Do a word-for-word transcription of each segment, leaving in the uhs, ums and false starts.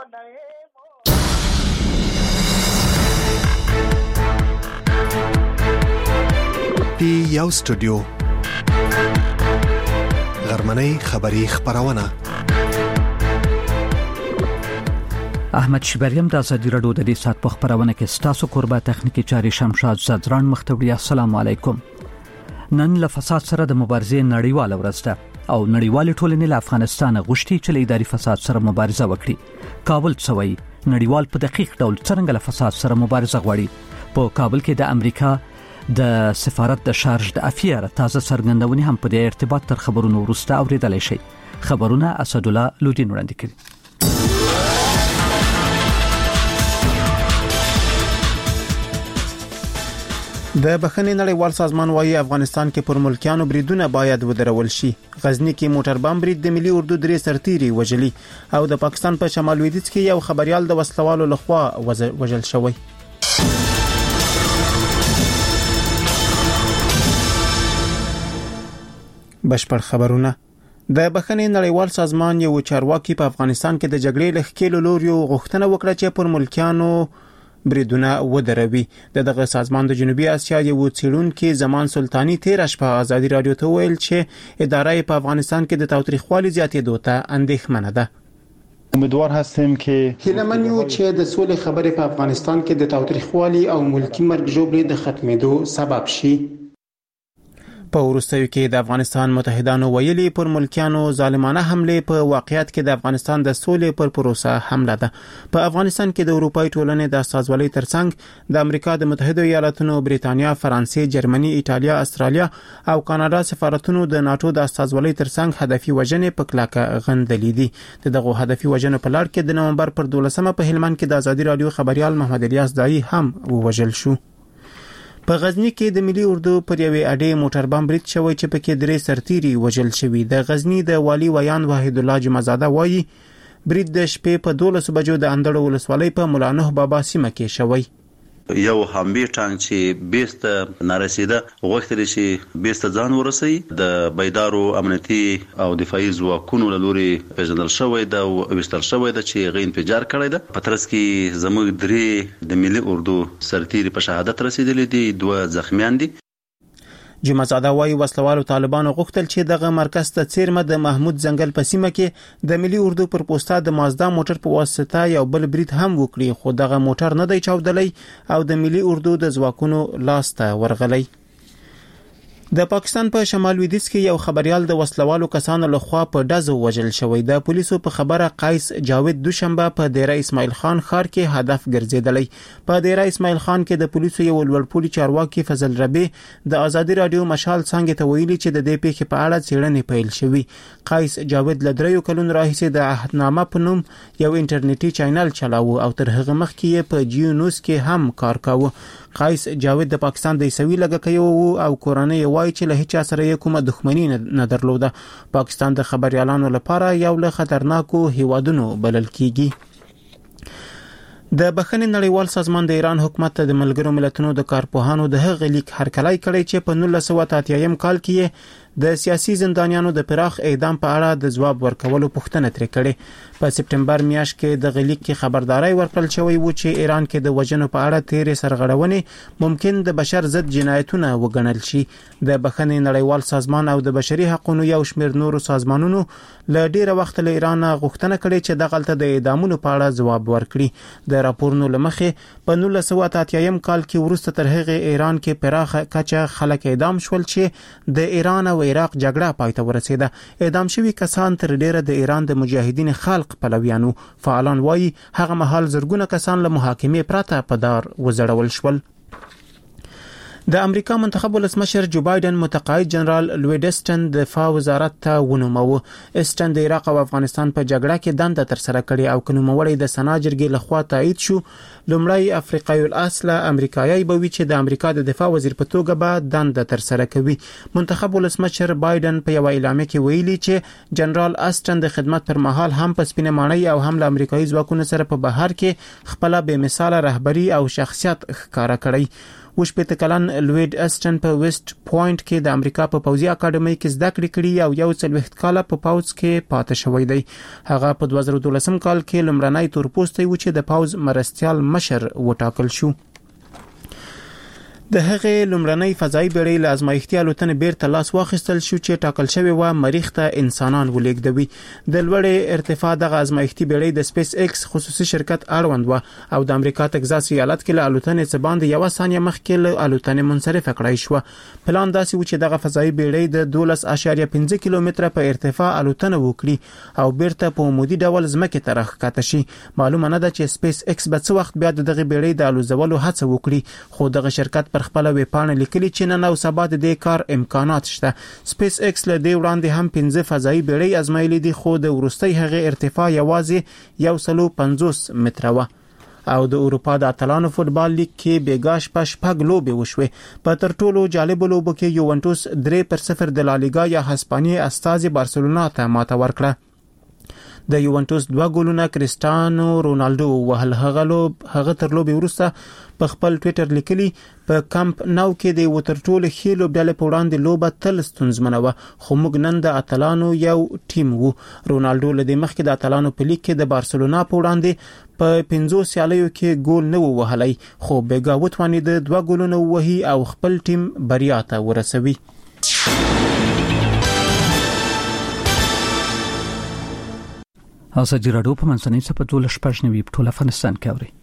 پی یو سټوډیو غرمنۍ خبری خبرونه احمد شبریم د ازادي رادیو د دې سات په خبرونه کې ستاسو قربا تخنیکی چاري شمشاد زدران مختوری. السلام علیکم. نن له فساد سره د مبارزې نړیواله ورځ ده او نړیوال ټولنې له افغانستان غوښتي چې له اداري فساد سره مبارزه وکړي. کابل څوي نړیوال په دقیق ډول څنګه له فساد سره مبارزه غواړي. په کابل کې د امریکا د سفارت د شارج د افیر تازه سرګندونې هم په دې ارتباط تر خبرونو وروسته اوریدل شي. خبرونه اسد الله لودین وړاندې کړي. د بخښنې نړیوال سازمان وايي افغانستان کې پر ملکیانو بریدونه باید ودرول شي. غزنی کې موټر بم برید د ملي اردو درې سرتیري وجلی او د پاکستان په شمال لویدیځ کې یو خبريال د وسلوالو لخوا وژل شوی. بشپړ خبرونه. د بخښنې نړیوال سازمان یو چارواکي په افغانستان کې د جګړې له ښکېلو لوريو غوښتنه وکړه چې پر ملکیانو بریدونه ودروي. دغه سازمان د جنوبي اسیا یو څېړونکو زمان سلطانی تیر شپه ازادي رادیو ته ویل چې اداره په افغانستان کې د تاوتریخوالي زیاتېدو ته اندېښمنه ده. امیدوار هستیم که هیله‌من یو چې د سولې خبرې په افغانستان کې د تاوتریخوالي او ملکی مرګ ژوبلې د ختمېدو سبب شي. په وروستیو کې د افغانستان متحدانو ویلي پر ملکیانو ظالمانه حمله په واقعیت کې د افغانستان د سولې پر پروسه حمله ده. په افغانستان کې د اروپای ټولنې د استازولۍ ترڅنګ د امریکا د متحده ایالاتونو، بریتانیا، فرانسې، جرمني، ایتالیا، استرالیا او کاناډا سفارتونو د ناتو د استازولۍ ترڅنګ هدفي وژنې په کلاکه غندلې دي. دغه هدفي وژنې په لړ کې د نومبر پر دولسمه په هلمند کې د ازادي رادیو خبريال محمد الیاس دای هم وژل شو. په غزنی کې د ملي اردو پر یوې اډې موټر بم برید شوی چې پکې درې سرتیري وژل شوی. د غزنی د والی ویان وحید الله جمعزاده وایي برید د شپې په دولس بجو د اندړ ولسوالۍ په مولانه بابا سیمه کې شوی. یو همبي ټانک چې بیست نارسیده وغوښتل چې بیست ځان ورسي د بيدارو امنیتي او دفاعي ځواکونو له لوري پیژندل شوی دا او وستل شوی دا چې غین انفجار کړی دا پترس کې زموږ درې د ملي اردو سرتیري په شهادت رسیدلې دي، دوه زخمیان دي. جمعزاده وايي وسلوالو طالبانو غوښتل چې دغه مرکز ته څیرمه د محمود ځنګل په سیمه کې د ملي اردو پر پوسټه د مازدا موټر په واسطه یو بل برید هم وکړي، خو دغه موټر نه دی چاودلی او د ملي اردو د ځواکونو لاس ته ورغلی. د پاکستان په شمال لویدیځ کې یو خبريال د وسلوالو کسانو لخوا په ډزو وژل شوی. د پولیسو په خبره قیس جاوید دوشنبه په دیره اسماعیل خان ښار کې هدف ګرځیدلی. په دیره اسماعیل خان کې د پولیسو یو لوړپوړي چارواکي فضل ربی د ازادي رادیو مشال څنګه ته ویلي چې د دې پیښې په اړه څېړنې پیل شوې. قیس جاوید له دریو کلونو راهیسې د عهدنامه په نوم یو انټرنیټي چینل چلاوه او تر هغه مخکې یې په جیو نیوز کې هم کار کاوه. قیس جاوید د پاکستان د عیسوي لږکي او کورنۍ وایي چې له هیڅ سره یې کومه دښمنی نه درلوده. پاکستان د خبريالانو لپاره یو له خطرناکو هیوادونو بلل کیږي. د بخښنې نړیوال سازمان د ایران حکومت ته د ملګرو ملتونو د کارپوهانو د هغه لیک هرکلی کړی چې په نولس سوه اته اتیا کال کې د سیاسي زندانیانو د پراخ اعدام په اړه د ځواب ورکولو پوښتنه ترې کړې. په سپټمبر میاشت کې د غلیک کې خبرداري ورکړل شوې و چې ایران کې د وژنو په اړه تیرې سرغړونې ممکن د بشر ضد جنایتونه وګڼل شي. د بخښنې نړیوال سازمان او د بشري حقوقو یو شمېر نورو سازمانونو له ډیره وخت له ایران غوښتنه کړې چې دغلته د اعدامونو په اړه ځواب ورکړي. د راپورونو لمخې په نولس سوه اته اتیا کال کې وروسته تر هغه ایران کې پراخه کچه خلک اعدام شول چې د ایران او عراق جګړه پای ته ورسېده. اعدام شوي کسان تر ډیره د ایران د مجاهدین خلق پلویانو. فعالان وایي هغه مهال زرګونه کسان له محاکمې پرته په دار وزړول شول. د امریکا منتخب ولسمشر جو بایدن متقاعد جنرال لوید اسټن د دفاع وزارت ته ونوموه. اسټن د عراق او افغانستان په جګړه کې دنده تر سره کړې او کنوموړی د سنا جرګې لخوا تایید شو. لومړی افریقایي الاصل امریکایي به وي چې د امریکا د دفاع وزیر په توګه به دنده تر سره کوي. منتخب ولسمشر بایدن په یو اعلامیه کې ویلي چې جنرال اسټن د خدمت پر مهال هم په سپینه ماڼۍ او هم له امریکایي ځواکونو سره په بهر کې خپل بې مثاله رهبری او شخصیت ښکارا کړی. وشپته کلن لوید اسټن په ویسټ پوینټ کې د امریکا په پوځي اکیډمي کې زده کړې کړې او یو څل وخت کال په پوځ کې پاتې شوی دی. هغه په دوه زره دولسم کال کې لمړنۍ تورپوستی و چې د پوځ مرستيال مشر وټاکل شو. د هغه لمړنۍ فضایي بیړۍ له ازمایښتي الوتنې بیرته لاس واخیستل شو چې ټاکل شوی و مریخ ته انسانان ولېږدوي. د لوړې ارتفاع دغه ازمایښتي بیړۍ د سپیس ایکس خصوصي شرکت اړوند و او د امریکا تگزاس ایالت کې له الوتنې څخه باندې یو ثانیه مخکې له الوتنې منصرفه کړای شو. پلان داسې و چې دغه فضایي بیړۍ د دولس اعشاریه پنځه کیلومتره په ارتفاع الوتنه وکړي او بیرته په عمودي ډول ځمکې ته راښکته شي. معلومه نه ده چې سپیس ایکس به څه وخت بیا دغه بیړۍ د الوزولو هڅه وکړي، خو دغه شرکت خپل ویبپاڼه لیکلي چې نن او سبا د دې کار امکانات شته. سپیس ایکس له دې وړاندې هم پنځه فضایي بیړۍ ازمایلې دي، خو د وروستۍ هغه ارتفاع یوازې یو سل پنځوس متره و. او د اروپا د اتلانو فوتبال لیګ کې بیګاش په شپږ لوبې وشوې. په تر ټولو جالب لوبو کې یوونټوس درې پر صفر د لالیګا یا هسپانیې استازي بارسلونا ته ماته ورکړه. د یوونټوس دوه ګولونه کریستیانو رونالدو وهل. هغه لوب هغه تر لوبې وروسته په خپل ټوئیټر لیکلي په کمپ نو کې د وتر ټولو خېلو ډلې په وړاندې لوبه تل ستونزمنه و، خو موږ نن د اتلانو یو ټیم وو. رونالدو له دې مخکې د اتلانو په لیګ کې د بارسلونا په وړاندې په پنځو سیالیو کې ګول نه وهلی، خو بیګا وتوانید دوه ګولونه وهي او خپل ټیم بریا ته ورسوي. ازادي راډیو په منځنۍ سپه ټول شپږ نوي په ټول افغانستان کې اوري.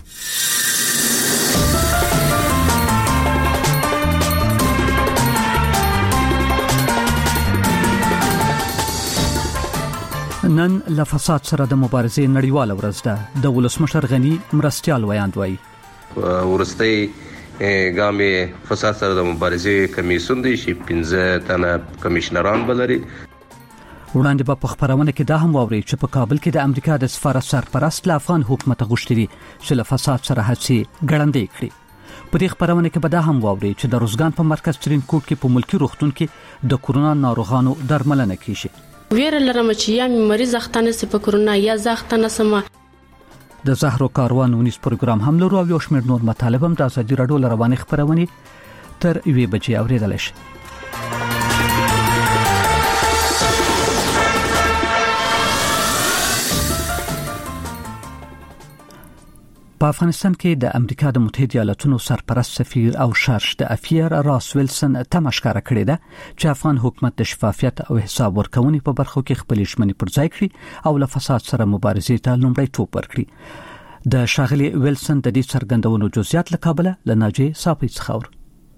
نن له فساد سره د مبارزې نړیواله ورځ ده. د ولسمشر غنی مرستيال ویاند وایي ورستۍ ګامې فساد سره د مبارزې کمیسیون دی چې پنځه تنه کمشنران بلري. وړاندې په خبرونه کې دا هم واوري چې په کابل کې د امریکا د سفارت سرپرست له افغان حکومت غوښتي چې له فساد سره هڅې ګړندې کړي. په دې خبرونه کې به دا هم واوري چې د روزګان په مرکز ترینکوټ کې په ملکی روغتون کې د کورونا ناروغانو درملنه کیږي. ویره لرم چې یا مریض اختانه سي په کورونا یا زختانه سم. د زهرو کاروان ونیس پروګرام هم لرو او یو شمېر نور مطالب هم د ازادي راډیو رواني خبرونه تر یوې بجې اوریدل شي. په افغانستان کې د امریکا د متحده ایالاتونو سرپرست سفیر او شارش د افیر راس ویلسن تمه ښکاره کړې ده چې افغان حکومت د شفافیت او حساب ورکونې په برخو کې خپل ژمنې پر ځای کړي او له فساد سره مبارزې ته لومړیتوب ورکړي. د شاغلي ویلسن د دې څرګندونو جزئیات له کابل له ناجی صافي څخه اور.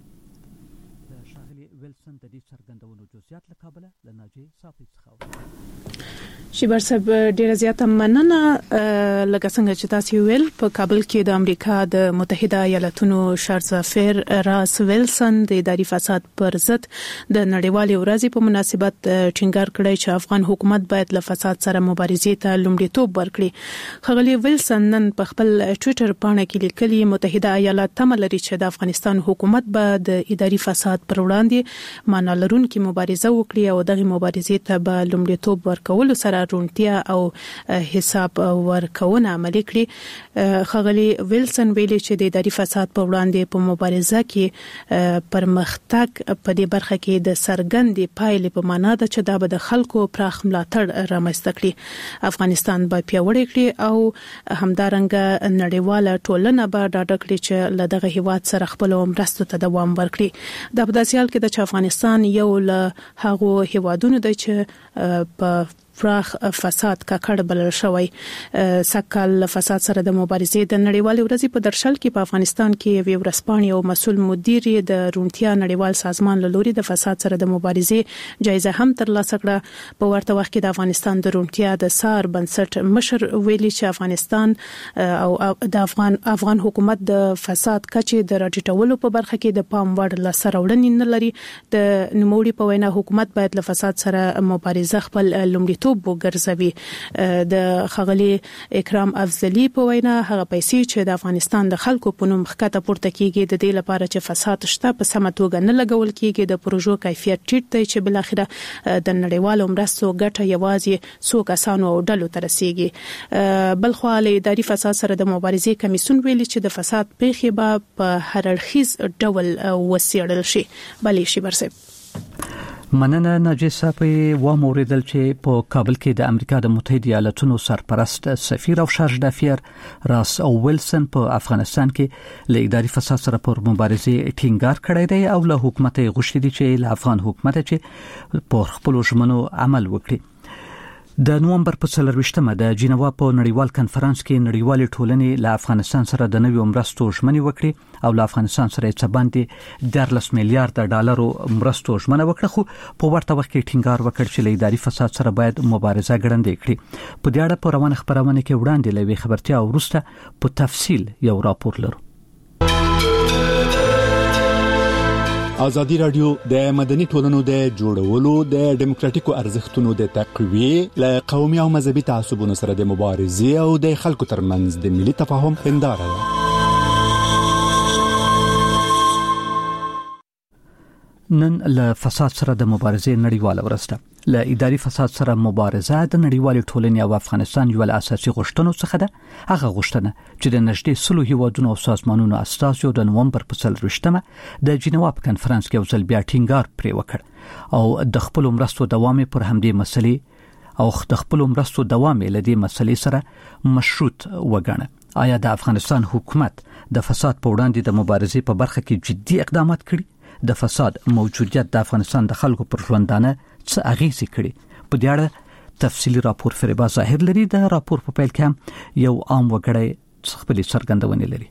د شاغلي ویلسن د دې څرګندونو جزئیات له کابل له ناجی صافي څخه اور. شیبر صاحب ډیره زیاته مننه. لکه څنګه چې تاسو ویل په کابل کې د امریکا د متحده ایالاتونو شارج سفیر راس ویلسن د اداري فساد پر ضد د نړیوالې ورځې په مناسبت ټینګار کړی چې افغان حکومت باید له فساد سره مبارزې ته لومړیتوب ورکړي. خغلی ویلسن نن په خپل ټوئیټر باندې کې لیکلي متحده ایالات تمه لري چې د افغانستان حکومت به د اداري فساد پر وړاندې معنا لرونکي مبارزه وکړي او دغه مبارزې ته به لومړیتوب ورکول سره رونتیا او حساب ورکونه عملي کړي. خغلی ویلسن ویلي چې د اداري فساد په وړاندې په مبارزه کې پرمختګ په دې برخه کې د سرګندې پایلې په معنا ده چې دا به د خلکو پراخ ملاتړ رامنځته کړي. افغانستان به پیاوړی کړي او همدارنګه نړیواله ټولنه به ډاډه کړي چې له دغه هیواد سره خپل مرستو ته دوام ورکړي. د په داسې حال کې د افغانستان یو له هغو هیوادونو د چې په پراخ فساد ککړ بلل شوی. سکهال فساد سره د مبارزې د نړیوالې ورځې په درشل کې په افغانستان کې یو ورسپانې او مسول مدیر د رونتیا نړیوال سازمان له لوري د فساد سره د مبارزې جایزه هم ترلاسه کړه. په ورته وخت کې د افغانستان د رونتیا د سار بنسټ مشر ویلي چې افغانستان او د افغان افغان حکومت د فساد کچې د راټیټولو په برخه کې د پام وړ لاسته راوړنې نه لري. د نوموړي په وینا حکومت باید له فساد سره مبارزه خپل لومړیتوب لومړیتوب وګرځوي. د خغلی اکرام افضلی په وینا هغه پیسې چې د افغانستان د خلکو په نوم ښکته پورته کیږي د دې لپاره چې فساد شته په سمه توګه نه لګول کیږي، د پروژو کیفیت ټیټ دی چې بل اخره د نړیوالو مرستو ګټه یوازې څو کسانو او ډلو ته رسیږي. بل خو له اداري فساد سره د مبارزې کمیسیون ویلي چې د فساد پیښې به په هر اړخیز ډول وسیړل شي. بلې شي برسه مننه ناجیسا په و موریدل چې په کابل کې د امریکا د متحده ایالاتونو سرپرست سفیر او شارژ دافیر راس او ویلسن په افغانستان کې له اداري فساد سره پر مبارزې ټینګار کړی دی او له حکومت غوښتي دي چې له افغان حکومت چې په خپل ژمنو عمل وکړي. د نومبر په څلرويشتمه د جنیوا په نړیوال کنفرانس کې نړیوال ټولنې له افغانستان سره د نویو مرستو ژمنې وکړي او له افغانستان سره څه باندې دیارلس میلیارډ ډالرو مرستو ژمنه وکړه، خو په ورته وخت کې ټینګار وکړ چې له اداري فساد سره باید مبارزه ګړندۍ کړي. په دې اړه په روانه خبرونه کې وړاندې لوي خبرتیا او وروسته په تفصیل یو راپور لرو. ازادي رادیو د مدني ټولنو د جوړولو د ډیموکراتیکو ارزښتونو د تقویه له قومي او مذهبي تعصبونو سره د مبارزې او د خلکو ترمنځ د ملي تفاهم هنداره ده. نن له فساد سره د مبارزې نړیواله ورځ ده. له اداري فساد سره مبارزه د نړیوال ټولنې او افغانستان یو له اساسي غوښتنو څخه ده. هغه غوښتنه چې د نږدې سلو هیوادونو او سازمانونو اساسو د نومبر په څلرويشتمه د جنیوا په کنفرانس کې یو ځل بیا ټینګار پرې وکړ او د خپل مرستو دوام پر همدې مسلې او د خپل مرستو دوام له دې مسلې سره مشروط وګڼه. آیا د افغانستان حکومت د فساد په وړاندې د مبارزې په برخه کې جدي اقدامات کړي؟ د فساد موجودیت د افغانستان د خلکو پر ژوندانه څه اغیزې کړي؟ په دې اړه تفصیلی راپور فریبا ظاهر لري. د راپور په پیل کې یو عام وګړی خپل څرګندونه لري.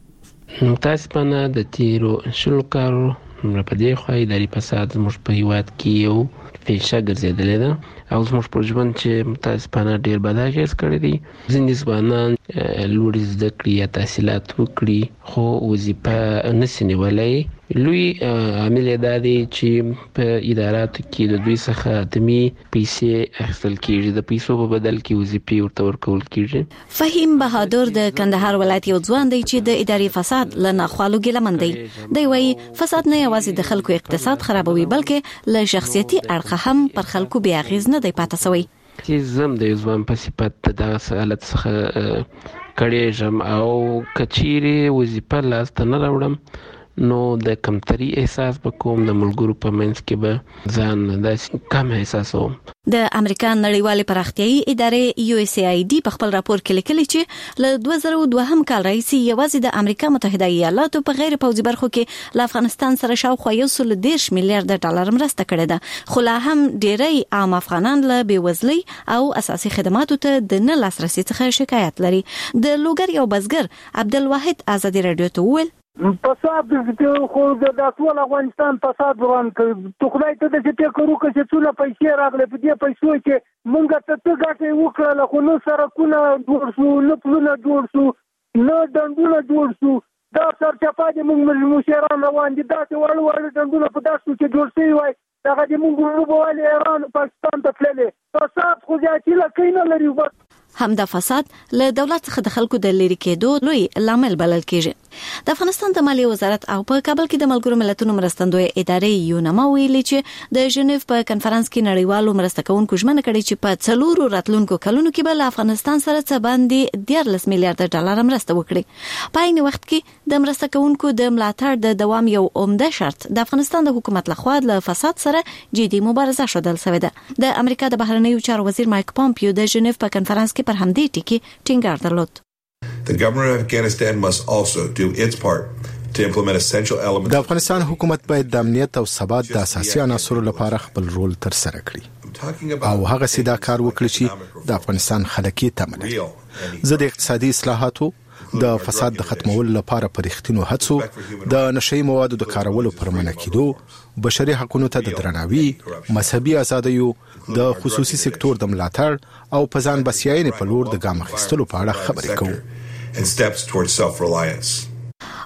متاسفانه د تیرو شلو کارو په دې خو اداري فساد زموږ په هیواد کې یو پیښه ګرځېدلې ده او زموږ په ژوند چې متاسفانه ډېر بد اغېز کړی دی. ځینې ځوانان لوړې زده کړې یا تحصیلات وکړي خو وظیفه نشي نیولی. لوی عامل دا دی چې په اداراتو کې د دوی څخه اتمی پیسې اخیستل کېږي، د پیسو په بدل کې وظیفې ورته ورکول کېږي. فهیم بهادر د کندهار ولایت یو ځوان دی چې د اداري فساد له ناخوالو ګیلمن دی. دی وايي فساد نه یوازې د خلکو اقتصاد خرابوي بلکې له شخصیتي اړخه هم پر خلکو بیا اغیز نه دی پاتې شوی. چې زم د ځوان په صفت دغه حالت څخه کړېږم او کچيري وظیفه لاسته نه راوړم نو د کمتري احساس وکوم، د ملګرو په منځ کې به ځان داسې کم احساسوم. د امریکا نړیوالې پراختیايي ادارې یو اس ای آی ډي په خپل راپور کې لیکلي چې له دوه زره دوه کال راهیسې یوازې د امریکا متحده ایالاتو په غیر پوځي برخو کې له افغانستان سره شاوخوا یو سل دیرش میلیارډ ډالر مرسته کړې ده، خو لا هم ډېری عام افغانان له بېوزلۍ او اساسي خدماتو ته د نه لاسرسي څخه شکایت لري. د لوګر یو بزګر عبدالواحد ازادي رادیو ته وویل فساد خو د ټول افغانستان فساد روان کړ. ته خدای ته د چې کړو چې څونه پیسې راغلي په دې پیسو چې مونږ ته ته ګټه وکړه، خو نو سرکونه جوړ شو، نو پلونه جوړ شو، نو ډنډونه جوړ شو. دا سرچپه دې مونږ مشران روان دي، دا چې وړ وړ ډنډونه په داسو کې جوړ شوي وای دغه دې مونږ وروبوالي ایران پاکستان ته تللی. فساد خو زیاتي لکۍ نه لري. بس همدا فساد له دولت څخه د خلکو د لری کېدو لوی لامل بلل کېږي. د افغانستان د مالیې وزارت او په کابل کې د ملګرو ملتونو مرستندوی ادارې یونما ویلي چې د ژنیو په کنفرانس کې نړیوالو مرسته کوونکو ژمنه کړې چې په څلورو راتلونکو کلونو کې به له افغانستان سره څه باندې دیارلس میلیارډ ډالر مرسته وکړي. په عین وخت کې د مرسته کوونکو د ملاتړ د دوام یو عمده شرط د افغانستان د حکومت لخوا له فساد سره جدي مبارزه شودل شوې ده. د امریکا د بهرنیو چارو وزیر مایک پامپیو د ژنیو په کنفرانس کې پر همدې ټکی ټینګار درلود. The government of Afghanistan must also do its part to implement essential elements. د افغانستان حکومت باید د امنیت او ثبات د اساسي عناصرو لپاره خپل رول تر سره کړي او هغه سیدا کار وکړي چې د افغانستان خلک یې تمنه. زه د اقتصادي اصلاحاتو د فساد د ختمولو لپاره پرېختینو هڅو، د نشئی موادو د کارولو پر منع کېدو، بشري حقوقو ته د درناوي، مذهبي ازادیو، د خصوصي سکتور د ملاتړ او په ځان بسیاینې په لور د ګام اخیستلو په اړه خبرې کوو.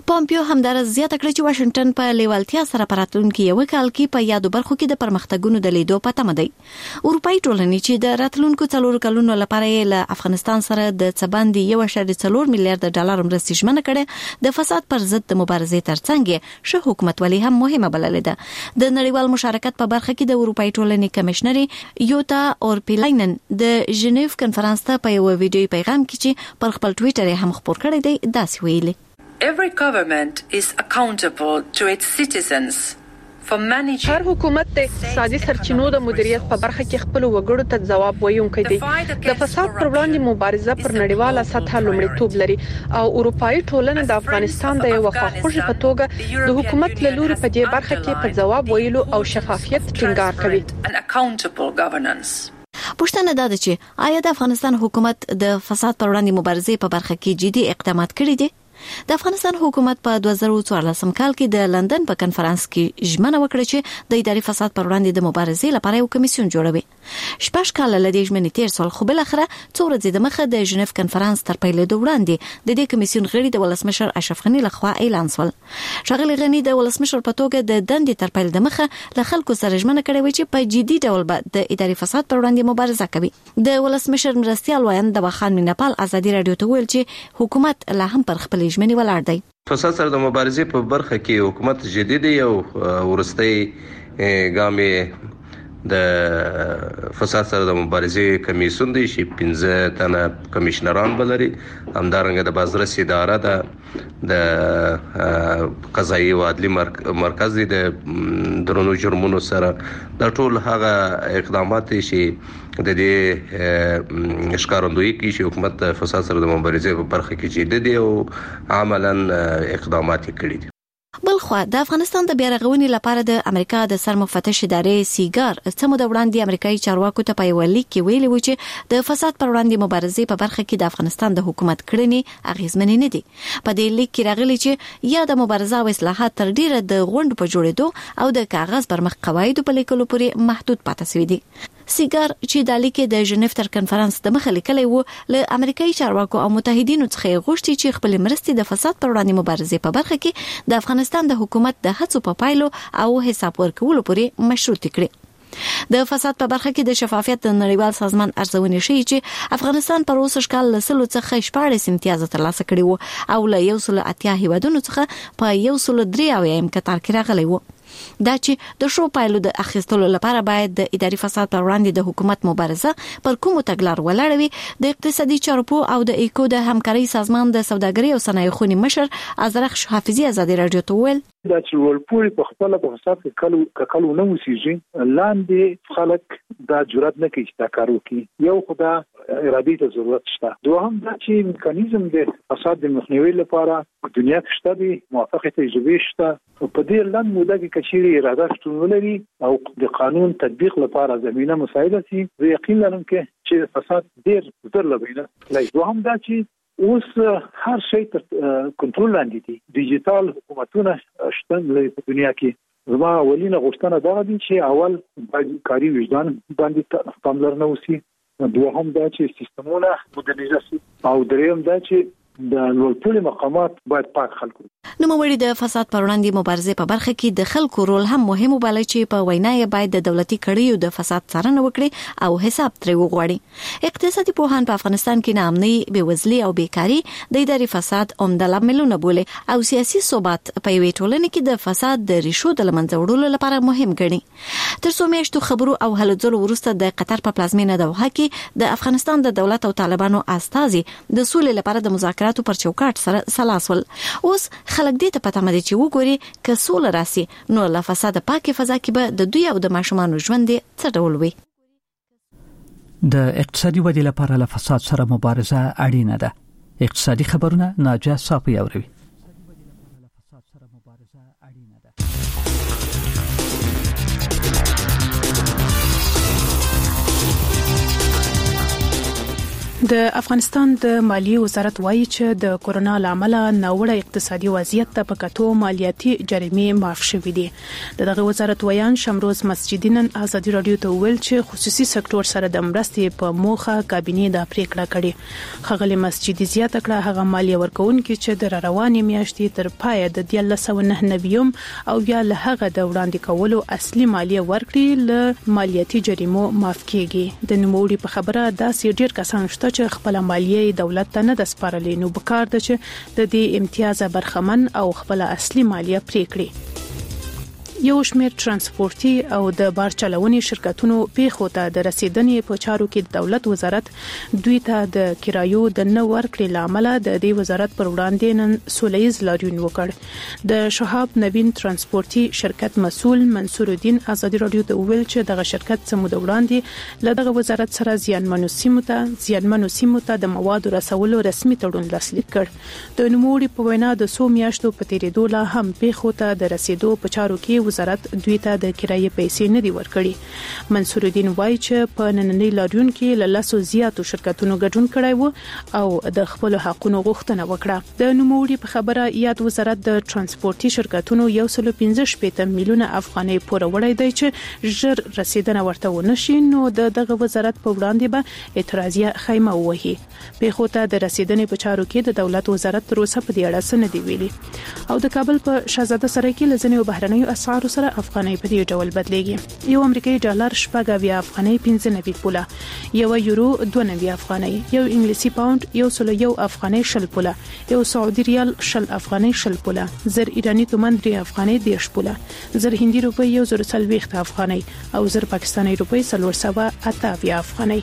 پامپیو همدارس زیاته کړې چې واشنگټن په لیوالتیا سره پراتلونکو یو کال کې په یادو برخو کې د پرمختګونو د لیدو په تمه دی. اروپאי ټولنې چې د راتلونکو څلورو کلونو لپاره یې له افغانستان سره د څباندې یو اعشاریه څلور میلیارډ ډالر مرستې ژمنه کړې د فساد پر ضد د مبارزې ترڅنګ شه حکومتولي هم مهمه بللې ده. د نړیوال مشارکت په برخه کې د اروپאי ټولنې کمشنري یوتا اورپیلاینن د ژنیو کنفرانس ته په یو ویډیو پیغام کې چې پر خپل ټوئیټر یې هم خپور کړی دی داسې ویلي: Every government is accountable to its citizens for managing. هر حکومت د اقتصادي سرچینو د مدیریت په برخه کې خپل وګړو ته ځواب ویونکی دی. د فساد پر وړاندې مبارزه پر نړیواله سطح لومړیتوب لري او اروپאי ټولنه د افغانستان د یو خواخوږي په توګه د حکومت له لوري په دې برخه کې په ځواب ویلو او شفافیت ټینګار کوي. پوښتنه دا ده چې آیا د افغانستان حکومت د فساد پر وړاندې مبارزې په برخه کې جدي اقدامات کړي دي؟ د افغانستان حکومت په دوه زره څوارلسم کال کې د لندن په کنفرانس کې ژمنه وکړه چې د اداري فساد پر وړاندې د مبارزې لپاره یو کمیسیون جوړوي. شپږ کال له دې ژمنې تیر سول خو بل اخره څو ورځې د مخه د ژنیو کنفرانس تر پیلېدو وړاندې د دې کمیسیون غړي د ولسمشر اشرف غنی لخوا اعلان شول. شغل غنی د ولسمشر په توګه د دندې تر پیل د مخه له خلکو سره ژمنه کړې و چې په جدي ډول به د اداري فساد پر وړاندې مبارزه کوي. د ولسمشر مرستيال وایند د وخان مینپال ازادي رادیو ته ویل چې حکومت لا هم پر خپل ژمنې ولاړ دی. فساد سره د مبارزې په برخه کې حکومت جدي دی او ورستۍ ګامې د فساد سره د مبارزې کمیسیون دی چې پنځه تنه کمشنران بلري. همدارنګه د بازرسي اداره ده د قضایي او عدلي مرکز دی د درونو جرمونو سره د ټول هغه اقدامات چې د دې ښکارندوی کوي چې حکومت فساد سره د مبارزې په برخه کې جدي دی او عملاً اقدامات کړي دي. بلخوا د افغانستان د بیارغونې لپاره د امریکا د سرمفتش ادارې سیګار څمو د وړاندې امریکایي چارواکو ته په یو لیک کې ویلي و چې د فساد پر وړاندې مبارزې په برخه کې د افغانستان د حکومت کړنې اغیزمنې نه دي. په دې لیک کې راغلي چې یا د مبارزه او اصلاحات تر ډیره د غونډ په جوړېدو او د کاغذ پر مخ قواعد په لیکلو پورې محدود پاتې شوی دي. سیګار چې د لیکې د ژنیو تر کنفرانس د مخه لیکلی و له امریکایي چارواکو او متحدینو څخه غوښتي چې خپل مرستې د فساد پر وړاندې مبارزې په برخه کې د افغانستان د حکومت د هڅو په پایلو او حساب ورکولو پورې مشروط کړي. د فساد په برخه کې د شفافیت د نړیوال سازمان ارزونې ښیي چې افغانستان پر اوسه کال له سلو څخه شپږ امتیاز ترلاسه کړي وو او له یو سل اتیا هیوادونو څخه په یو سل درې اویم کتار کې راغلی وو. دا چې د شو پایلو د اخیستلو لپاره باید د اداري فساد پر وړاندې د حکومت مبارزه پر کومو تګلار ولاړوي. د اقتصادي چارو او د ایکو د همکاري سازمان د سوداګرۍ او صنایع خونی مشر ازرخ حافظي ازادي رادیو ته ویل دا چې ولپوري په خپل په فساد کې کلو کلو نه وسیږي لاندې خلک دا جرأت نه کوي چې دا کار وکړي. یو خدا ارادي ته ضرورت شته. دوهم دا چې میکانیزم د فساد د مخنیوي لپاره په دنیا کې شته دي موافقه تجربه شته. په دې لاندې موده کې کچېری اراده شتون ولري او د قانون تطبیق لپاره زمينه مساعده سي زه یقین لرم چې فساد ډیر زر لبینه. دوهم دا چې اوس هر شی تر کنټرول لاندې دي. ډیجیټل حکومتونه شته په دنیا کې. زما اولینه غوښتنه دا دي چې اول باید کاری وجدان باندې پاملرنه وشي. دوهم دا چې سیستمونه مدرنیزه شي او دریم دا چې د لوړ مقامات باید پاک خلکو. نو موږ د فساد پر وړاندې مبارزې په برخه کې د خلکو رول هم مهم وباله چې په وینا یې باید د دولتي کړیو د فساد څارنه وکړي او حساب ترې وغواړي. اقتصادي پوهان په افغانستان کې ناامني، بېوزلي او بیکاري د اداري فساد عمده لاملونه بولي او سیاسي ثبات په یوې ټولنه کې د فساد د ریښو د لمنځه وړلو لپاره مهم ګڼي. تر څو میاشتو خبرو او هلو ځلو وروسته د قطر په پلازمینه دوحه کې د افغانستان د دولت او طالبانو استازي د سولې لپاره د مذاکراتو پر چوکاټ سره سلاسول. اوس خلک دې ته پته مده چې وګوري که سول راسي نو له فساد پاکي فضا کې به د دوی او د ماشومان ژوند څه ډول وي. د اقتصادي ودې لپاره له فساد سره مبارزه اړینه ده. اقتصادي خبرونه ناجا صافي اوروي. د افغانستان د مالیې وزارت وایي چې د کورونا لامل ناوړه اقتصادي وضعیت ته په کتو مالیاتي جریمې معاف شوې دي. دغه وزارت ویان شمروز مسجدي نن ازادي رادیو ته ویل چې خصوصي سکتور سره د مرستې په موخه کابینې د پریکړه کړې. خغلی مسجدي زیاته کړه هغه مالیه ورکوونکي چې د رواني میاشتې تر پای د دیل سو نه نویم او یا له هغه د وړاندې کولو اصلي مالیه ورکړي له مالیاتي جریمو معاف کیږي. د نوموړي په خبره دا ډیر کسان شته چې خپل مالیه دولت ته نه د سپارلې نو بکار ده چې د دې امتیاز برخمن او خپل اصلي مالیه پریکړي. یو شمېر ترانسپورتي او د بار چلونې شرکتونو پیښو ته د رسیدنې په چارو کې د دولت وزارت دوی ته د کرایو د نه ورکړې لامل د دې وزارت پر وړاندې نن سولېز لاریون وکړ. د شهاب نوین ترانسپورتي شرکت مسؤل منصور الدین ازادي رادیو ته ویل چې دغه شرکت سمو د وړاندې له دغه وزارت سره زیانمنو سیمو ته زیانمنو سیمو ته د موادو رسولو رسمي تړون لاسلیک کړ. د نوموړي په وینا د سو میاشتو په تیریدو لا هم پیښو ته د رسیدو په چارو کې وزارت دوی ته د کرایې پیسې نه دی ورکړي. منصور الدین وایي چې په نننۍ لاریون کې له لاسو زیاتو شرکتونو ګډون کړی وو او د خپل حقوقو غوښتنه وکړه. د نوموړي په خبره یاد وزارت د ترانسپورتي شرکتونو یو سل پنځه شپږ میلیونه افغانۍ پوره وړي دی چې ژر رسیدنه ورته ونشي نو د دغه وزارت په وړاندې به اعتراضیه خیمه ووهي. پیښو ته د رسیدنې په چارو کې د دولت وزارت تر اوسه په دې اړه څه نه دی ویلي. او د کابل په شاهزاده سرای کې لزنې بهرنیو اسعار سره افغانۍ په دې ډول بدلېږي. یو امریکایي ډالر شپږ اویا افغانۍ پنځه نوي پوله، یو یورو دوه نوي افغانۍ، یو انګلیسي پاوند یو سل یو افغانۍ شل پوله، یو سعودي ریال شل افغانۍ شل پوله، زر ایرانی تومان درې افغانۍ دیش پوله، زر هندي روپۍ یو زر څلوېښت افغانۍ او زر پاکستاني روپۍ څلور سوه اته اویا افغانۍ.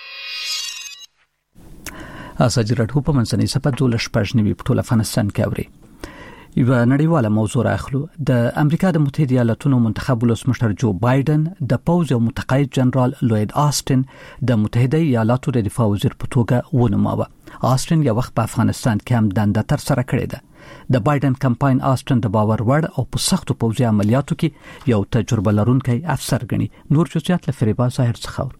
ازادي راډیو په منځنۍ سپه دولس شپږ نوي په ټول افغانستان کې اوري. یو نړیواله موضوع راخلو. د امریکا د متحده ایالاتونو منتخب ولسمشر جو بایدن د پوز او متقاعد جنرال لوید آستن د متحده ایالاتو د دفاع وزیر په توګه ونوماوه. آستن یو وخت په افغانستان کې هم دنده تر سره کړې ده. د بایدن کمپاین آستن د باور وړ او په سختو پوځي عملیاتو کې یو تجربه لرونکی افسر ګڼي. نور جزئیات له فریبا ظاهر څخه.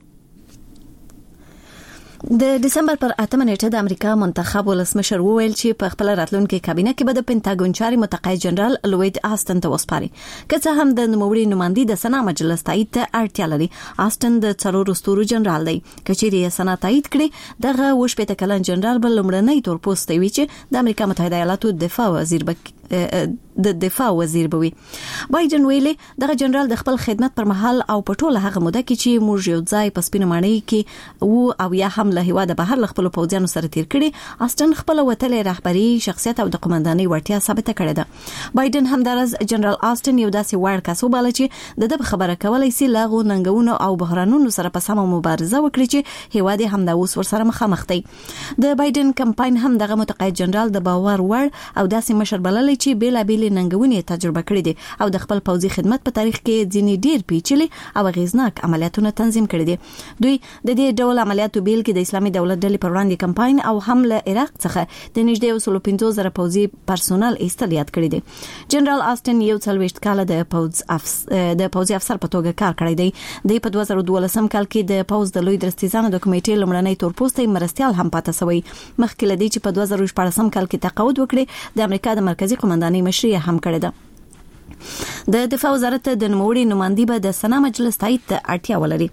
د دسمبر پر اتمه نیټه د امریکا منتخب ولسمشر وویل چې په خپل راتلونکي کابینه کې به د پینټاګون چاري متقاعد جنرال لوید آستن ته وسپاري. که څه هم د نوموړي نمائندې د سنا مجلس تایید ته اړتیا لري. آستن د څلورو ستورو جنرال دی. کچېری سنا تایید کړي دغه وشپېته کلن جنرال بل لمړنۍ تور پوسټ وی چې د امریکا متحده ایالاتو دفاع وزیر بک د دفاع وزیر بوي. بایدن ویلي دغه جنرال د خپل خدمت پر مهال او په ټوله هغه موده کې چې موږ یو ځای په سپینه ماڼۍ کې وو او یا هم له هیواده بهر له خپل پوځیانو سره تیر کړي، آستن خپل وتلې رهبری شخصیت او د قومندانۍ وړتیا ثابته کړې ده. بایدن همدارس جنرال آستن یو داسې وړ کس وباله چې د دغه خبره کولای شي لاغو ننګونو او بحرانونو سره په سمه مبارزه وکړي چې هیواده هم د اوس ورسره مخامخ دی. د بایدن کمپاین هم دغه متقاعد جنرال د باور وړ او داسې مشر بلل چې بیل بیل ننګونې تجربه کړې دي او د خپل پوځي خدمت په تاریخ کې ځینې ډیر پیچلي او غیرناک عملیاتونه تنظیم کړي دي. دوی د دې ډول عملیاتو بیل کې د اسلامي دولت ډلې پر وړاندې کمپاین او حمله عراق څخه د نږدې یو سل پنځوس زره پوځي پرسونل ایستل یاد کړی دی. جنرال آستن یو څلوېښت کال د پوځ افس د پوځي افسر په توګه کار کړی دی. د په دوه زره دولسم کال کې د پوځ د لوی درستیزانو د کمیټې لمړنۍ تور پوسټي مرستيال هم پاتې شوی. مخکې لدی چې په دوه زره شپږم کال کې تقاعد وکړي د امریکا د مرکزی قومندانۍ مشري هم کړې ده. د دفاع وزارت د نوموړي نمائندې به د سنا مجلس تایید ته اړتیا ولري.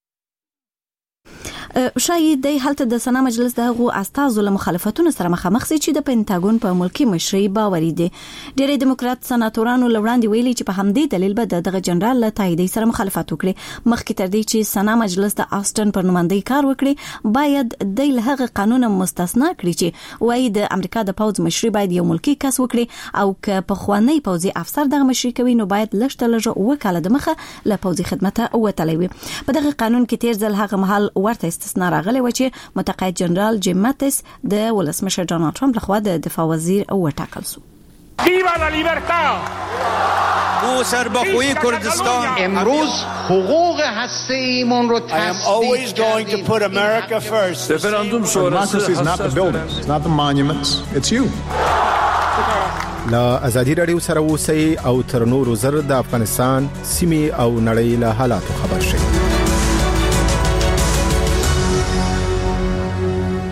شاید د هلته د سنا مجلس دغه استازو له مخالفتونو سره مخامخ شي چې د پینټاګون په ملکی مشري باوري دي. ډېری دیموکرات سناتورانو لوړاندې ویلي چې په همدې دلیل به دغه جنرال له تایید سره مخالفت وکړي. مخکې تر دې چې سنا مجلس د آستن پر نمائندګۍ کار وکړي باید د هغه قانون مستثنا کړي چې وايي د امریکا د پوز مشري باید یو ملکی کس وکړي او که په خوانی پوزي افسر دغه مشري کوي نو باید لږ لږ وکاله د مخه له پوزي خدمت وتلی وي. په دغه قانون کې تیر ځل هغه محل ورته استثنا راغلی و چې متقاعد جنرال جیم ماتیس د ولسمشر ډونالد ټرمپ لخوا د دفاع وزیر وټاکل شو. ویوا لا لیبرتا! او سربخوی کردستان امروز حقوق هسته‌ایمون رو I am always going to put America first. Referendum sonrası is not the buildings, it's not the monuments, it's you. لا ازادي رادیو سره اوسئ او تر نورو زر د افغانستان سیمې او نړۍ له حالاتو خبر شئ.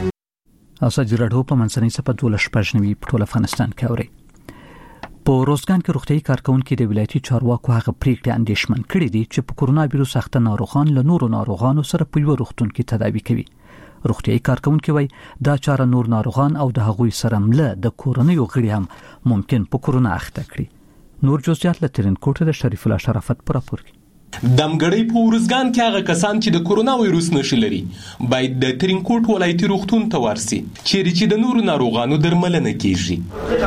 ازادي راډیو په منځنۍ صفه دوله شپږنوي په ټول افغانستان کې اوري. په روزګان کې روغتيایي کارکونکو د ولایتي چارواکو هغه پریکړه اندیشمن کړې دي چې په کورونا وایروس اخته ناروغان له نورو ناروغانو سره په یو روغتون کې تداوي کوي. روغتيایي کارکونکو وایي دا چاره نور ناروغان او د هغوی سره مله د کوروني غړي هم ممکن په کورونا اخته کړي. نور جزئیات له ترنکوټ د شریف الله شرافت پر راپور کوي. دمګړی په ورزګان کې هغه کسان چې د کورونا وایروس نښې لري باید د ترینکوټ ولایتي روغتون ته ورسي چیرې چې د نورو ناروغانو درملنه کیږي.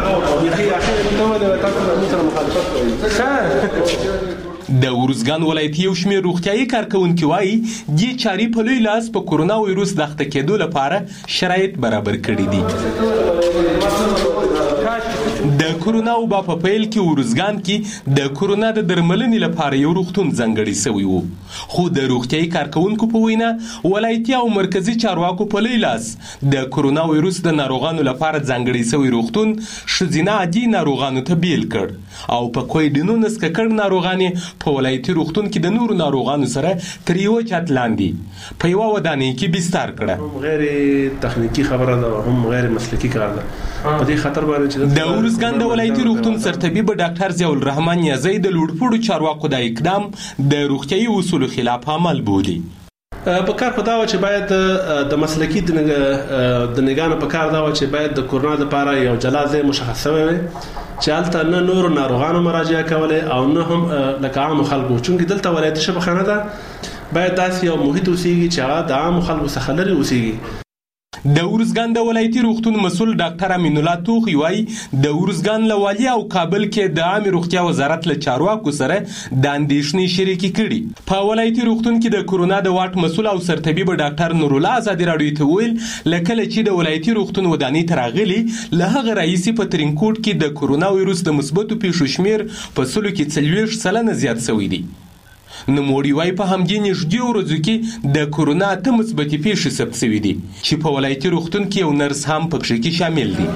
د ورزګان ولایتي یو شمېر روغتیایي کارکونکي وایي دې چارې په لوی لاس په کورونا وایروس د اخته کېدو لپاره شرایط برابر کړي دي. د کورونا وبا په پیل کې ورزګان کې د کورونا د درملنې لپاره یو روغتون ځانګړی شوی وو، خو د روغتیایي کارکونکو په وینا ولایتي او مرکزی چارواکو په لوی لاس د کورونا وایروس د ناروغانو لپاره ځانګړی شوی روغتون ښځینه عادي ناروغانو ته بیل کړ او په کویډینونس ککړ ناروغانې په ولایتي روغتون کې د نورو ناروغانو سره تر یو چت لاندې په یوه ودانۍ کې بستر کړه. غیر تخنیکی خبره ده، هم غیر مسلکی کار ده. په دې خطر باندې د ورزګان د ولایتي روغتون سرطبیب ډاکټر ضیاء الرحمن یازی د لوړپوړو چارواکو د اقدام د روغتیایي اصولو خلاف عمل بولي. په کار په دا و چې باید د مسلکی د نګانو په کار دا و چې باید د کورونا لپاره یو جلا ځای مشخص شوی وي چې هلته نه نور ناروغانو مراجعه کوله او نه هم لکه عام خلکو، چونکې دلته ولایتي شفاخانه ده باید داسې یو محیط اوسېږي چې هغه د عام خلکو څخه لرې اوسېږي. د ورزګان د ولایتي روغتون مسؤل ډاکټر امین الله توخی وایي د ورزګان له والي او کابل کې د عامه روغتیا وزارت له چارواکو سره د اندېښنې شریکي کړي. په ولایتي روغتون کې د کورونا د واټ مسؤل او سرطبیب ډاکټر نور الله ازادي راډیو ته ویل لکه چې د ولایتي روغتون ودانۍ تراغلي له هغه رئیس په ترینکوټ کې د کورونا وایروس د مثبتو پیښو شمیر په سلو کې څلوېښت سلنه زیات شوی دی. نوموړي وایي په همدې نږدې ورځو کې د کورونا اته مثبتې پیښې ثبت شوي دي چې په ولایتي روغتون کې یو نرس هم پکې کې شامل دي.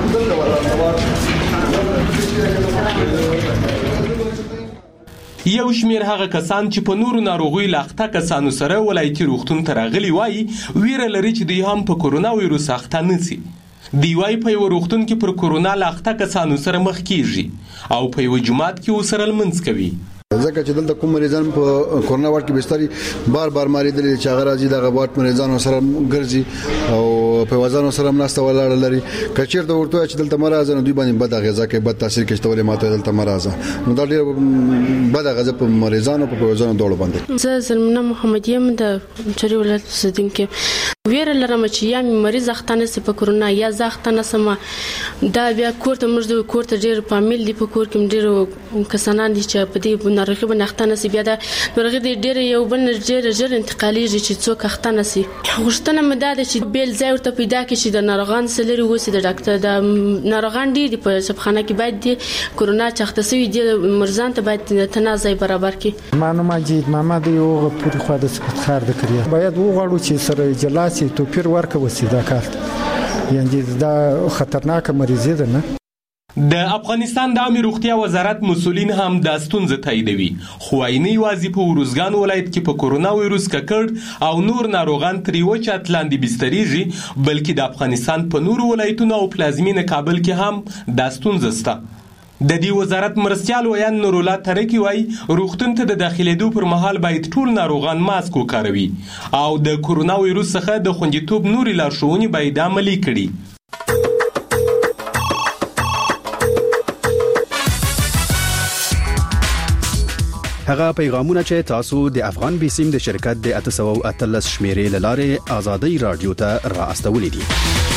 یو شمیر هغه کسان چې په نورو ناروغیو له اخته کسانو سره ولایتي روغتون ته راغلي وایي ویره لري چې دوی هم په کورونا وایروس اخته نه شي. دی وایي په یو روغتون کې پر کورونا له اخته کسانو سره مخ کیږي او په یو جومات کې ورسره لمونځ کوي. ځکه چې دلته کوم مریضان په کورونا واټ کې بستري بار بار مریض چې هغه راځي د غواړ مریضانو سره ګرځي او په وزن سره مناسته ولاړ لري. کچیر د ورته چې دلته مرز نه دوی باندې بد غذا کې بد تاثیر کوي ټولې ماته دلته مرز نو دا ډېر بد غذا په مریضانو په وزن دوړ باندې. زه زلمه محمد یم د چری ولایت اوسیدونکو ویره لرم چې یا مریض اختانه سي په کورونا یا ځختانه سم دا بیا کوړه مرزو کوړه ډېر فامیل دی په کور کې ډېر کسانان دي چې په دې ناروغي باندې اختانه سي بیا دا ناروغي ډېر یو بل ډېر ژر انتقالي چې څوک اختانه سي. غوښتنه مې دا ده چې بیل ځای ورته پیدا کړي چې د ناروغان سلري وسی د ډاکټر د ناروغان دي په شفاخانه کې باید د کورونا چخته سوي د مرزان ته باید تنازع برابر کړي. مانو ماجید محمد یو پوری خو د سپخار د کړی باید وغواړو چې سره جلاسي توپیر ورکه وسی دا کار یعنی دا خطرناک مریضي ده نه. د افغانستان د عامه روغتیا وزارت مسؤلین هم د ستونزې تاییدوي، خو عیني واځي په ورزګان ولایت کې په کورونا وایروس ککړ او نور ناروغان تر یو چت لاندې بستریږي، بلکې د افغانستان په نورو ولایتونو او پلازمینه کابل کې هم د ستونزې شته. د دې وزارت مرستیال ویان نور الله ترکی وایي روغتون ته د داخلېدو پر مهال باید ټول ناروغان ماسک وکاروي او د کورونا وایروس څخه د خوندیتوب نورې لارښوونې باید عملي کړي. هغه پیغامونه چې تاسو د افغان بیسیم د شرکت د اته سوه او اتلس شمیرې لاره آزادۍ رادیو ته را استولې دي.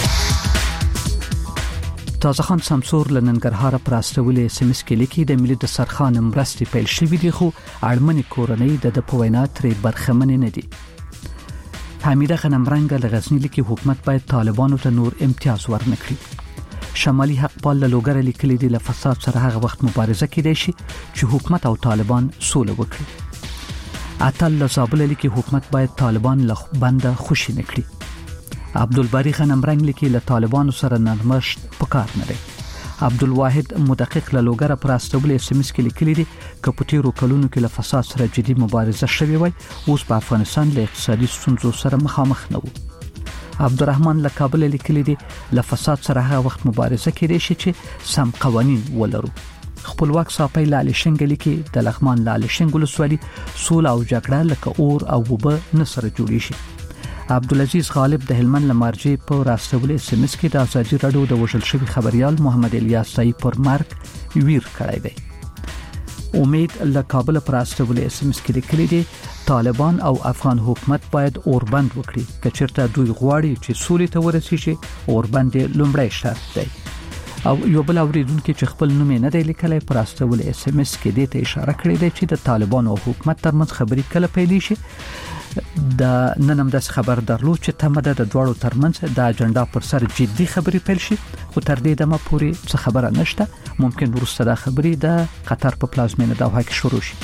تازه خان سمسور لننګرهار پراستولې سیمس کې لیکي د ملي د سرخان مرستې پیل شوې دي خو اړمنې کورنۍ د د پوینا ترې برخمن نه دي. حمیده غنمرنګ له غزنی لیکي حکومت باید طالبانو ته نور امتیاز ورنکړي. شمالي حقپال له لوګر لیکلي دي له فساد سره هغه وخت مبارزه کېدای شي چې حکومت او طالبان سوله وکړي. اتل له زابل لیکي حکومت باید طالبان له بنده خوشي نکړي. عبدالباری غنمرنګ لیکي له طالبانو سره نرمښت پکار نه دی. عبدالواحد مدقق له لوګر پراستول اس ام اس کې لیکلي دي کپوتیرو کلونو کې له فساد سره جدي مبارزه شوې وای اوس په افغانستان له اقتصادي ستونزو سره مخامخ نه وو. عبدالرحمن له کابل لیکلی دی له فساد سره هغه وخت مبارزه کړي شي چې سم قوانين ولرو. خپلواک صاحب لاله شنګل کې د لغمان لاله شنګل سوالي سول او جګړه لکه اور او وبه نصر جوړی شي. عبدالعزيز غالب د هلمند لمارجي په راستولې سیمس کې د ازادي رادیو د وژل شوی خبريال محمد الیاس سای پر مرګ ویر کړی دی. امید له کابل پر راستولې سیمس کې لیکلي دي طالبان او افغان حکومت باید اوربند وکړي که چیرته دوی غواړي چې سولې ته ورسیږي. اوربند لومړی شرط دی. او یو بل اوریدونکو چې خپل نوم نه دی لیکلی پر راستولې اس ام اس کې د اشاره کړې ده چې د طالبان او حکومت ترمنځ خبرې کله پیلې شي. د ننم د خبر درلود چې تمده د دوړو ترمنځ د اجنډا پر سر جدي خبرې پیل شي، خو تر دې دمه پورې څه خبره نشته. ممکن ورسته د خبرې د قطر په پلازمینه دوحه کې شروع شي.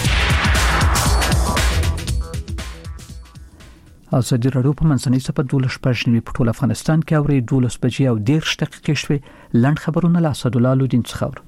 ازادي رادیو په منځنۍ سپه دولس پښنی په ټول افغانستان کې اوري دولس بجې او ډیر دقیقې شوي. لند خبرونه له اسد الله لودین څخه.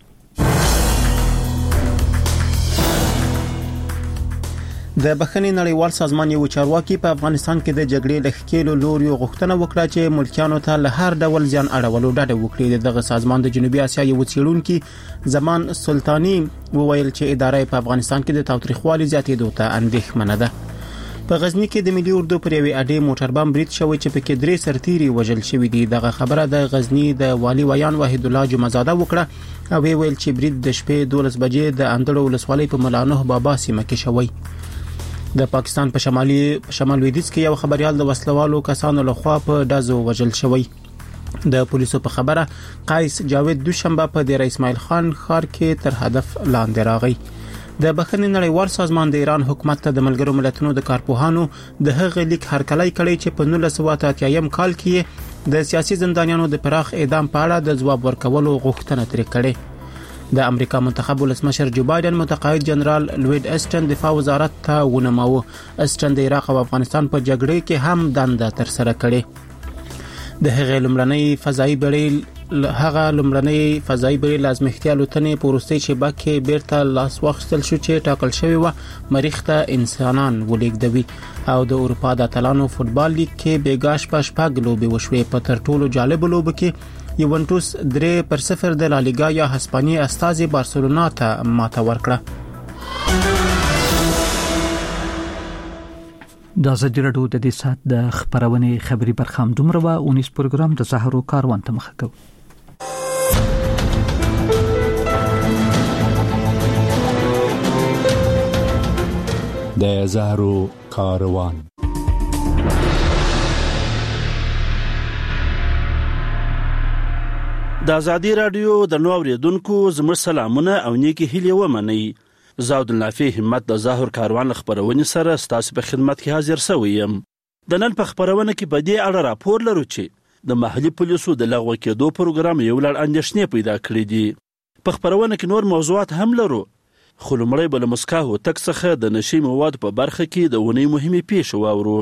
د بخښنې نړیوال سازمان یو چارواکي په افغانستان کې د جګړې لخکېلو لوري غوښتنه وکړه چې ملکیانو ته له هر ډول ځان اړولو ډډه وکړي. دغه سازمان د جنوبي اسیا یو څېړونکي زمان سلطانی وویل چې ادارې په افغانستان کې د تاوتریخوالي زیاتېدو ته اندېښمنه ده. په غزنی کې د ملي اردو پر یوې اډې موټر بم برید شوی چې پکې درې سرتیري وژل شوی دي. دغه خبره د غزنی د والی ویان وحید الله جمعزاده وکړه او ویل چې برید د شپې دولس بجې د اندړو ولسوالۍ په ملانوه بابا سیمه کې شوی. د پاکستان په شمالي شمال لویدیځ کې یو خبريال د وسلوالو کسانو لخوا په دازو وژل شوی. د پولیسو په خبره قیس جاوید دوشنبه په ډیر اسماعیل خان ښار کې تر هدف لاندې راغی. د بخښنې نړیوال سازمان د ایران حکومت ته د ملګرو ملتونو د کارپوهانو د هغه لیک هرکلی کړی چې په نولس سوه اته اتیا کال کې د سیاسي زندانیانو د پراخ اعدام په اړه د ځواب ورکولو غوښتنه ترې کړې. د امریکا منتخب ولسمشر جو بایدن متقاعد جنرال لوید اسټن دفاع وزارت ته ونماوه. اسټن د عراق او افغانستان په جګړې کې هم دنده تر سره کړې. د هغه لمړنۍ فضایي بېړۍ هغه لمړنۍ فضایي بېړۍ لازمحتیا الوتنې په وروستي شیبه کې بیرته لاس واخیستل شو چې ټاکل شوی و مریخ ته انسانان ولېږدوي. او د اروپا د اتلانو فوتبال لیګ کې بیګاش په شپږ لوبې وشوې. په تر ټولو جالب لوبه کې یوونټوس درې پر صفر د لالیګا یا هسپانیې استازي بارسلونا ته ماته ورکړه. د ازادي رادیو د دې سات د خبرونه خبري برخه هم دومره و اونیس پروګرام د زهرو کاروان ته مخه کو. د زهرو کاروان د ازادي رادیو د نو اوریدونکو زموږ سلامونه او نیکی هیله ومني. زاود النافع همت د زهر کاروان خبرونه سره ستاسو په خدمت کې حاضر شوم یم. د نن په خبرونه کې په دې اړه راپور لرو چې د محلي پولیسو د لغوه کېدو پروګرام یو لړ اندېښنې پیدا کړې دي. په خبرونه کې نور موضوعات هم لرو، خو لومړی به له مسکاهو تک څخه د نشي مواد په برخه کې د ونې مهمه پیښه واورو.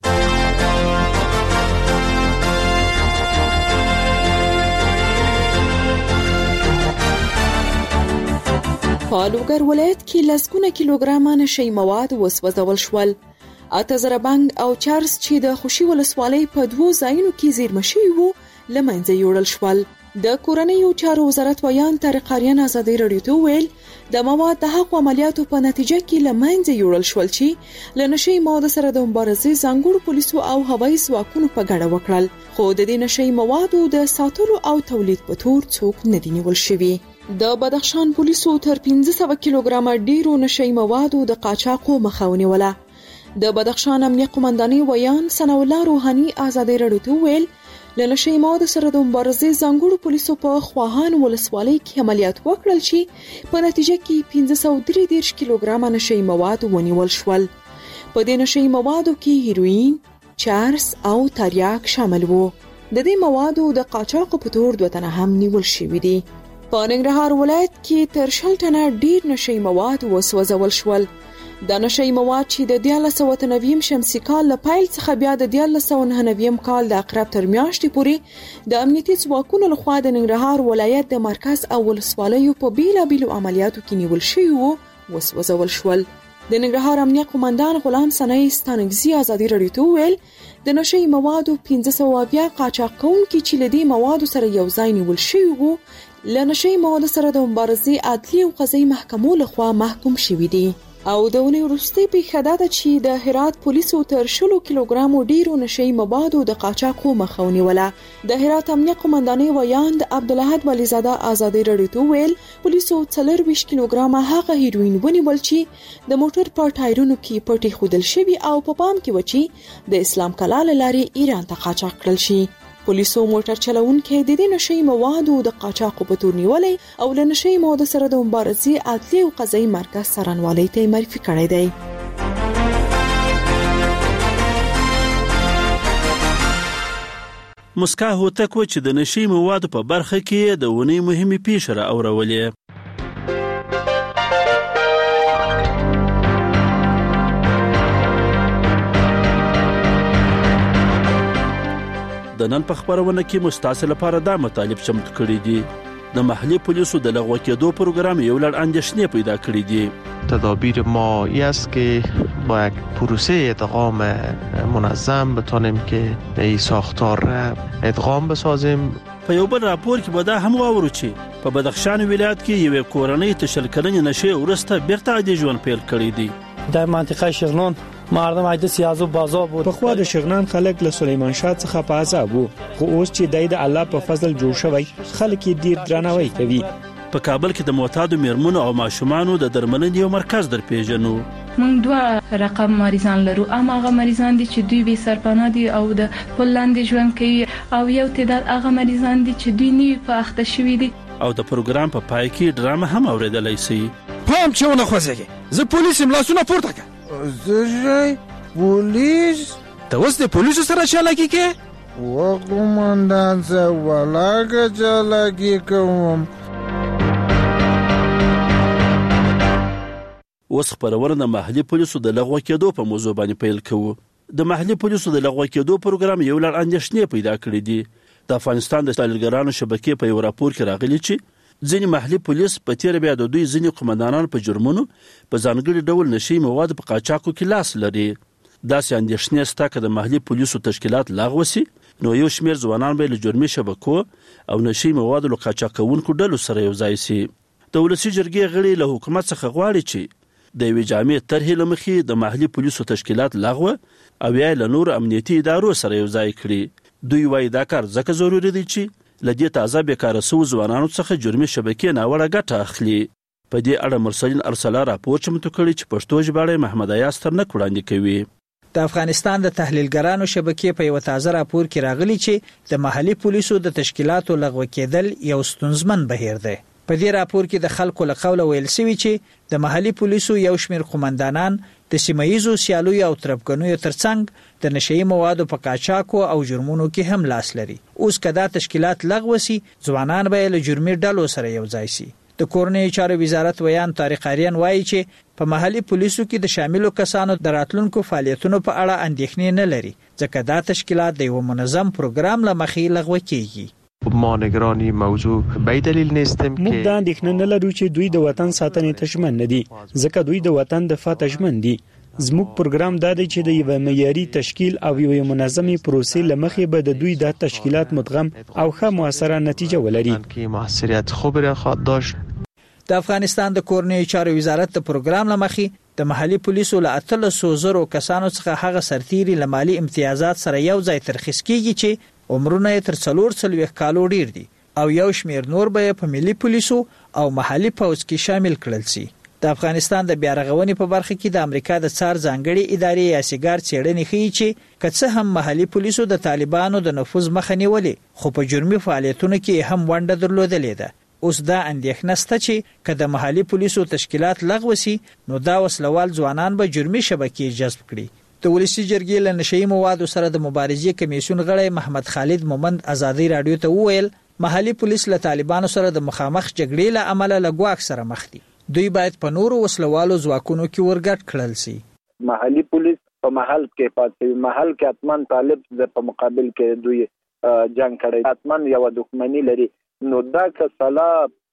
په لوګر ولایت کې لسګونه کیلوګرامه نشي مواد وسوځول شول. اته زره بنګ او چارس چې د خوشي ولسوالۍ په دوو ځایونو کې زیرمه شوي وو لمنځه یوړل شول. د کورنیو چارو وزارت ویان طارق اریان ازادي رادیو ته ویل د مواد د حق عملیاتو په نتیجه کې لمنځه یوړل شول چې له نشي مواد سره د مبارزې ځانګړو پولیسو او هوایي ځواکونو په ګډه وکړل، خو د دې نشي موادو د ساتلو او تولید په تور څوک نه دي نیول شوي. د بدخشان پولیسو تر پنځه سوه کیلوګرامه ډیرو نشي موادو د قاچاقو مخه ونیوله. د بدخشان امنیه قومندانۍ ویان ثنا الله روحاني ازادي رادیو ته ویل له نشي موادو سره د مبارزې ځانګړو پولیسو په خواهان ولسوالۍ کې عملیات وکړل چې په نتیجه کې پنځه سوه درې دېرش کیلوګرامه نشي مواد ونیول شول. په دې نشي موادو کې هیروین، چارس او تریاک شامل وو. د دې موادو د قاچاقو په تور دوه تنه هم نیول شوي دي. په ننګرهار ولایت کې تر شل ټنه ډیر نشي مواد وسوځول شول. دا نشي مواد چې د دیارلس سوه اته نوي شمسي کال له پیل څخه بیا د دیارلس سوه نهه نوي کال د اقرب تر میاشتې پورې د امنیتي ځواکونو لخوا د ننګرهار ولایت د مرکز او ولسوالیو په بیلابیلو عملیاتو کې نیول شوي وو وسوځول شول. د ننګرهار امنیه قومندان غلام سنای ستانګزي ازادي راډیو ته ویل د نشي موادو پنځه سوه بیا قاچاق کوونکي چې لدی موادو سره یو ځای نیول شوی وو لنشي موادو سره د مبارزې عدلي او قضایي محکمو لخوا محکوم شوی دي. او د ونې وروستۍ پیښه دا ده چې د هرات پولیسو تر شلو کیلوګرامو ډیرو نشي موادو د قاچاقو مخه ونیوله. د هرات امنیه قومندانۍ ویاند عبدالحد ولیزاده ازادي راډیو ته ویل پولیسو څلورویشت کیلوګرامه هغه هیروین ونیول چې د موټر په ټایرونو کې پټې ښودل شوي او په پام کې و چې د اسلام کلا له لارې ایران ته قاچاق کړل شي. پولیسو موټر چلوونکي د دې نشي موادو د قاچاقو په تور نیولې او له نشي موادو سره د مبارزې عدلي او قضایي مرکز سرانوالۍ ته معرفي کړی دی. مسکا هوتک و چې د نشي موادو په برخه کې د ونې مهمه پیښه را اورولې. د نن په خبرونه کې مستاسل لپاره دا مطالب چمتو کړي دي. د محلي پولیسو د لغوه کېدو پروګرام یو لړ اندېښنې پیدا کړې دي. تدابیر ما این است که با یک پروسه ادغام منظم بتانیم که این ساختار را ادغام بسازیم. په یو بل راپور کې به دا هم واورو چې په بدخشان ولایت کې یوې کورنۍ تشل کلنې نشې وروسته بیرته عادي ژوند پیل کړی دی. در منطقه شغنان مردم عیده سیازو بازار بود. پخوا د شغنان خلک له سلیمان شاه څخه په عذاب وو، خو اوس چې دای د الله په فضل جوړ شوی خلک یې ډیر درناوی کوي. په کابل کې د معتادو میرمنو او ماشومانو د درملنې یو مرکز در پیژنو. موږ دوه رقم مریضان لرو، اما هغه مریضان دي چې دوی به سرپناه دي او د پل لاندې ژوند کوي، او یو تعداد هغه مریضان دي چې دوی نه په اخته شوي دي. او د پروګرام په پای کې ډرامه هم اوریدلای شي. پام چې ونه خوځيږي زه پولیس ملاسونه پورته کړم. زه پولیس ته اوس د پولیسو سره چالاکی کې و قومندان صاحب ولاګه چالاکی کوم. اوس خبرونه محلي پولیسو د لغوه کېدو په موضوع باندې پیل کوو. د محلي پولیسو د لغوه کېدو پروګرام یو لړ اندېښنې پیدا کړې دي. د افغانستان د تحلیلګرانو شبکې په یو راپور کې راغلي چې ځینې محلي پولیس په تیر بیا د دوی ځینې قومندانان په جرمونو په ځانګړي ډول نشي مواد په قاچاقو کې لاس لري. داسې اندېښنې شته چې د محلي پولیسو تشکیلات لغوه شي نو یو شمېر ځوانان به له جرمي شبکو او نشي موادو له قاچاقونکو ډلو سره یو ځای شي. د ولسي جرګې غړي له حکومت څخه غواړي چې د یوې جامع طرحې له مخې د محلي پولیسو تشکیلات لغوه او یا له نور امنیتي ادارو سره یو ځای کړي. دوی وایي دا کار ځکه ضروري دی چې لدې تازه بیکاره سوي ځوانانو څخه جرمي شبکې ناوړه ګټه اخلي. په دې اړه مرسلین ارسلا راپور چمتو کړی چې پښتو ژباړه محمد ایاز ترنک وړاندې کوي. د افغانستان د تحلیلګرانو شبکې په یو تازه راپور کې راغلي چې د محلي پولیسو د تشکیلاتو لغوه کېدل یو ستونزمن بهیر دی. په دې راپور کې د خلکو له قوله ویل شوی چې د محلي پولیسو یو شمېر قومندانان د سیمایي سیالیو او تربګنیو ترڅنګ د نشئی موادو په قاچاقو او جرمونو کې هم لاس لري. اوس کدا تشکیلات لغوه سي ځوانان به له جرمي ډلو سره یو ځای سي. د کورنۍ چارو وزارت ویان طارق اریان وایي چې په محلي پولیسو کې د شاملو کسانو د راتلونکو فعالیتونو په اړه اندېښنې نه لري ځکه دا تشکیلات د یو منظم پروګرام له مخې لغوه کیږي. ما نگرانی موضوع به دلیل نیستیم که موږ دا اندېښنه نه لرو چې دوی د وطن ساتنې ته ژمن نه دي ځکه دوی د وطن دفاع ته ژمن دي. زموږ پروګرام دا دی چې د یو معیاري تشکیل او یو منظمي پروسې لمخې به د دوی د تشکیلات مدغم او ښه موثره نتیجه ولري. که موثریت خوب را خواهد داشت. د افغانستان د کورنۍ چارو وزارت د پروګرام لمخې د محلي پولیسو له اتلسو زرو کسانو څخه هغه سرتیري له مالی امتیازات سره یو ځای ترخیص کیږي چې عمرونه تر څلور څلوېښت کالو ډیر دي او یو شمېر نور به په ملي پولیسو او محلي پوځ کې شامل کړل شي. د افغانستان د بیارغونې په برخه کې د امریکا د څار ځانګړي ادارې یا سیګار څېړنې ښیي چې که څه هم محلي پولیسو د طالبانو د نفوذ مخه نیولې خو په جرمي فعالیتونو کې هم ونډه درلودلې ده. اوس دا اندېښنه شته چې که د محلي پولیسو تشکیلات لغوه سي نو دا وسلوال ځوانان به جرمي شبکې جذب کړي. د ولسي جرګې له نشئی موادو سره د مبارزې کمیسیون غړی محمد خالد مومند ازادي راډیو ته وویل محلي پولیس له طالبانو سره د مخامخ جګړې له امله له ګواښ سره مخ دي. دوی باید په نورو وسلوالو ځواکونو کې ورګډ کړل شي. محلي پولیس په محل کې پاتې محل کې اتمن طالب په مقابل کې دوی جنگ کړي اتمن یو دښمنی لري نو دا که سلا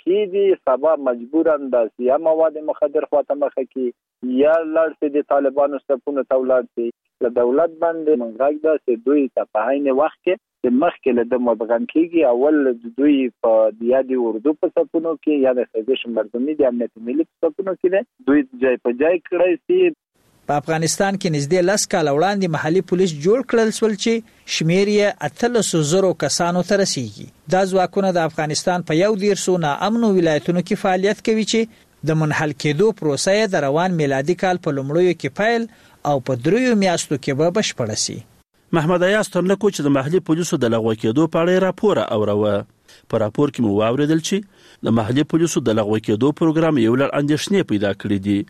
کیږي سبا مجبوراً د سیا مواد مخدر خواته مخه کی یا لړ سي د طالبانو صفونو ته ولړ سي د دولت باندې منغاګ دا سي دوی ته په عین وخت کې د مخکله د مبغم کیږي اول دوی په دیادي اردو په صفونو کې یا د سیزیشن مردمي د امنیت ملي په صفونو کې دوی ځای په ځای کړی سي. په افغانستان کې نږدې لس کاله وړاندې محلي پولیس جوړ کړل سول چې شمیر یې اتلسو زرو کسانو ته رسیږي. دا ځواکونه د افغانستان په یو دیرسو ناامنو ولایتونو کې فعالیت کوي چې د منحل کېدو پروسه د روان میلادي کال په لومړیو کې پیل او په دریو میاشتو کې به بشپړه شي. محمد ایاز ترنکو چې د محلي پولیسو د لغوه کېدو په اړه راپور اوروه. په راپور کې مو واوریدل چې د محلي پولیسو د لغوه کېدو پروګرام یو لړ اندېښنې پیدا کړې دي.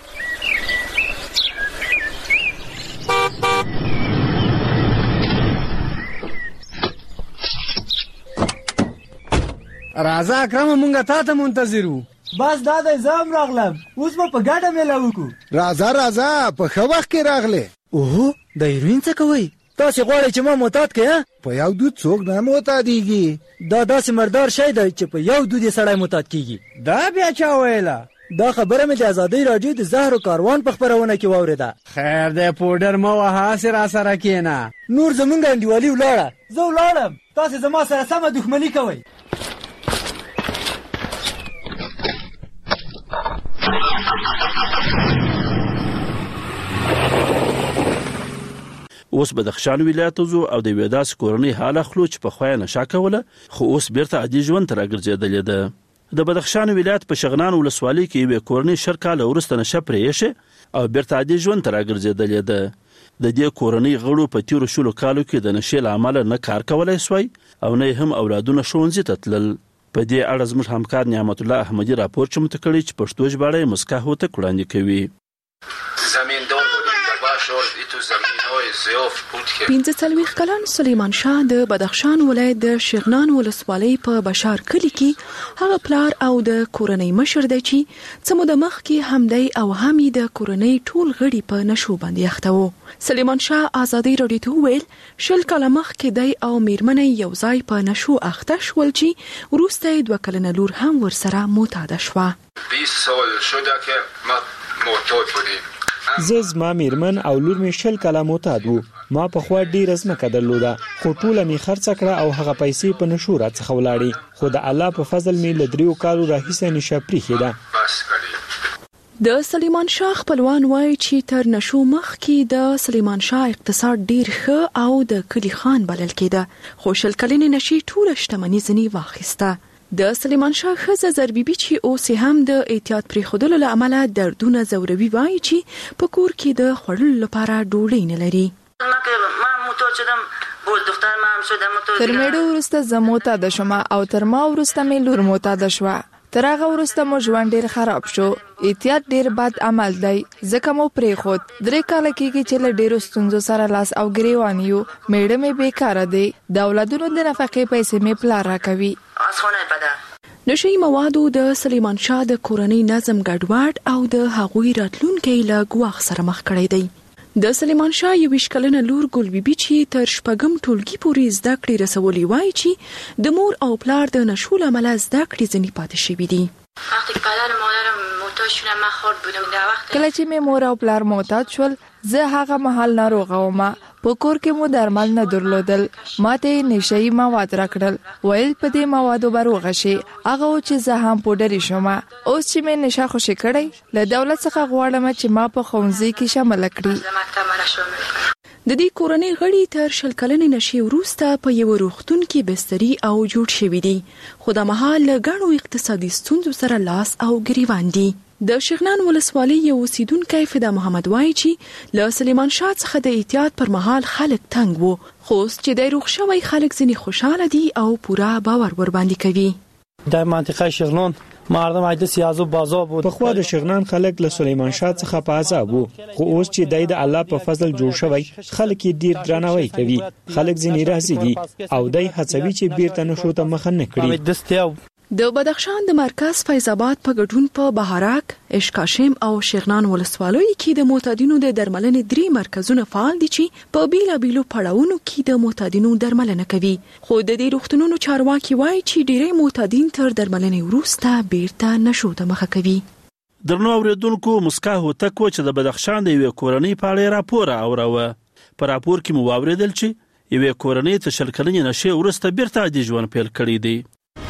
راځه اکرم مونږه تا ته منتظرو. بس دا د زم راغلم اوس په ګډه ملاو کو. راځه راځه په خو وخت کې راغله. اوه د هیروین څه کوي؟ تاسو غواړئ چې ما معتاد کړئ؟ په یو دود څوک نه معتادیږي. دا داسې مردار شی دی چې په یو دود سړی معتاد کیږي. دا بیا چا ویله؟ دا خبره مې د آزادۍ رادیو د زهر کاروان په خبرونه کې واوریده. خیر دی پودر مو وها سره سره کینا. نور زمونږ انډیوالي ولاړه. زه ولاړم. تاسو زما سره سمه دښمنی کوئ. اوس بدخشان ولایت زو او د ویداس کورنۍ حال اخلو چې په خوای نشه کوله خو اوس بیرته عادي ژوند تر راګرځیدلې ده. د بدخشان ولایت په شغنان ولسوالۍ کې یو کورنۍ شرکاله ورسته نشه پرېشه او بیرته عادي ژوند تر راګرځیدلې ده. د دې کورنۍ غړو په تیرو شلو کالو کې د نشې لامل نه کار کولای سوی او نه هم اولادونه ښوونځي ته تلل. په دې اړه زموږ همکار نعمت الله احمدي راپور چمتو کړی چې پښتو ژباړه یې مسکا هوته وړاندې کوي. زمیندار بودیم و باشور ایتو زمین‌های زیاف بود که پنځه څلوېښت کلن سلیمان شاه د بدخشان ولایت د شغنان ولسوالۍ په بشار کلي کې هغه پلار او د کورنۍ مشر دی چې څه موده مخکې هم دی او هم یې د کورنۍ ټول غړي په نشو باندې اخته وو. سلیمان شاه آزادۍ رادیو ته وویل شل کاله مخکې دی او میرمنې یو ځای په نشو اخته شول چې وروسته یې دوه کلنه لور هم ورسره معتاده شوه. بیست سال شده که ما معتاد بودیم. زه زما میرمن او لور می شل کاله معتاد وو. ما په خوا ډیره ځمکه درلوده خو ټوله می خرڅ کړه او هغه پیسې په نشو راڅخه ولاړې خو د الله په فضل می له دریو کالو راهیسې نشه پریښې ده. د سلیمان شاه خپلوان وایي چې تر نشو مخکې د سلیمان شاه اقتصاد ډیر ښه او د کلی خان بلل کېده خو شل کلنې نشې ټوله شتمني ځنې واخیسته. د سلیمان شاه ښځه زربیبي چې اوس هم د احتیاط پرېښودلو له امله دردونه ځوروي وایي چې په کور کې د خوړلو لپاره ډوډۍ نه لري. تر میډو وروسته زه معتاده شوم او تر ما وروسته مې لور معتاده شوه. تر هغه وروسته مو ژوند ډیر خراب شو. احتیاط ډیر بد عمل دی ځکه مو پرېښود. درې کاله کېږي چې له ډیرو ستونزو سره لاس او ګریوان یو. میډه مې بیکاره دی. د اولادونو د نفقې پیسې مې پلار راکوي. نشي موادو د سلیمان شاه د کورنۍ نظم ګډوډ او د هغوی راتلونکي له ګواښ سره مخ کړی دی. د سلیمان شاه یو ویشکلنه لور ګل بیبي چې تر شپږم ټولګي پورې زده کړې رسولي وایي چې د مور او پلار د نشو له امله زده کړې ځنې پاتې شوي دي. کله چې مې مور او پلار معتاد شول زه هغه مهال ناروغه وم. په کور کې مو درمل نه درلودل. ماته نشئی مواد راکړل ویل په دې موادو به روغه شي. هغه چې زه هم پوډري شوم. اوس چې مې نشه خوشې کړی له دولت څخه غواړم چې ما په ښوونځي کې شامل کړي. د دې کورنۍ غړي تر شل کلنې نشې وروسته په یو روغتون کې بستري او جوړ شوي دي خو د مهال له ګڼو اقتصادي ستونزو سره لاس او ګریوان دي. د شغنان ولسوالۍ یو اوسیدونکی فدا محمد وایي چې له سلیمان شاه څخه د احتیاط پر مهال خلک تنگ وو خو اوس چې دی روغ شوی خلک ځینې خوشحاله دي او پوره باور ور باندې کوي. در منطقه شغنان مردم عید سیاز و بازا بود. په خوا د شغنان خلک له سلیمان شاه څخه په عذاب وو خو اوس چې دی د الله په فضل جوړ شوی خلک یې ډیر درناوی کوي. خلک ځینې راضي دي او دی هڅوي چې بیرته نشو ته مخه نه کړي. د بدخشان د مرکز فیض آباد په ګډون په بهارک، اشکاشم او شیغنان ولسوالیو کې د معتادینو د درملنې درې مرکزونه فعال دي چې په بیلابیلو پړاوونو کې د معتادینو درملنه کوي. خو د دې روغتونونو چارواکي وایي چې ډېری معتادین تر درملنې وروسته بیرته نشو ته مخه کوي. درنو اوریدونکو، مسکا هوتک و چې د بدخشان د یوې کورنۍ په اړه راپور اوروه. په راپور کې مو واوریدل چې یوې کورنۍ ته شل کلنې نشې وروسته بیرته عادي ژوند پیل کړی دی.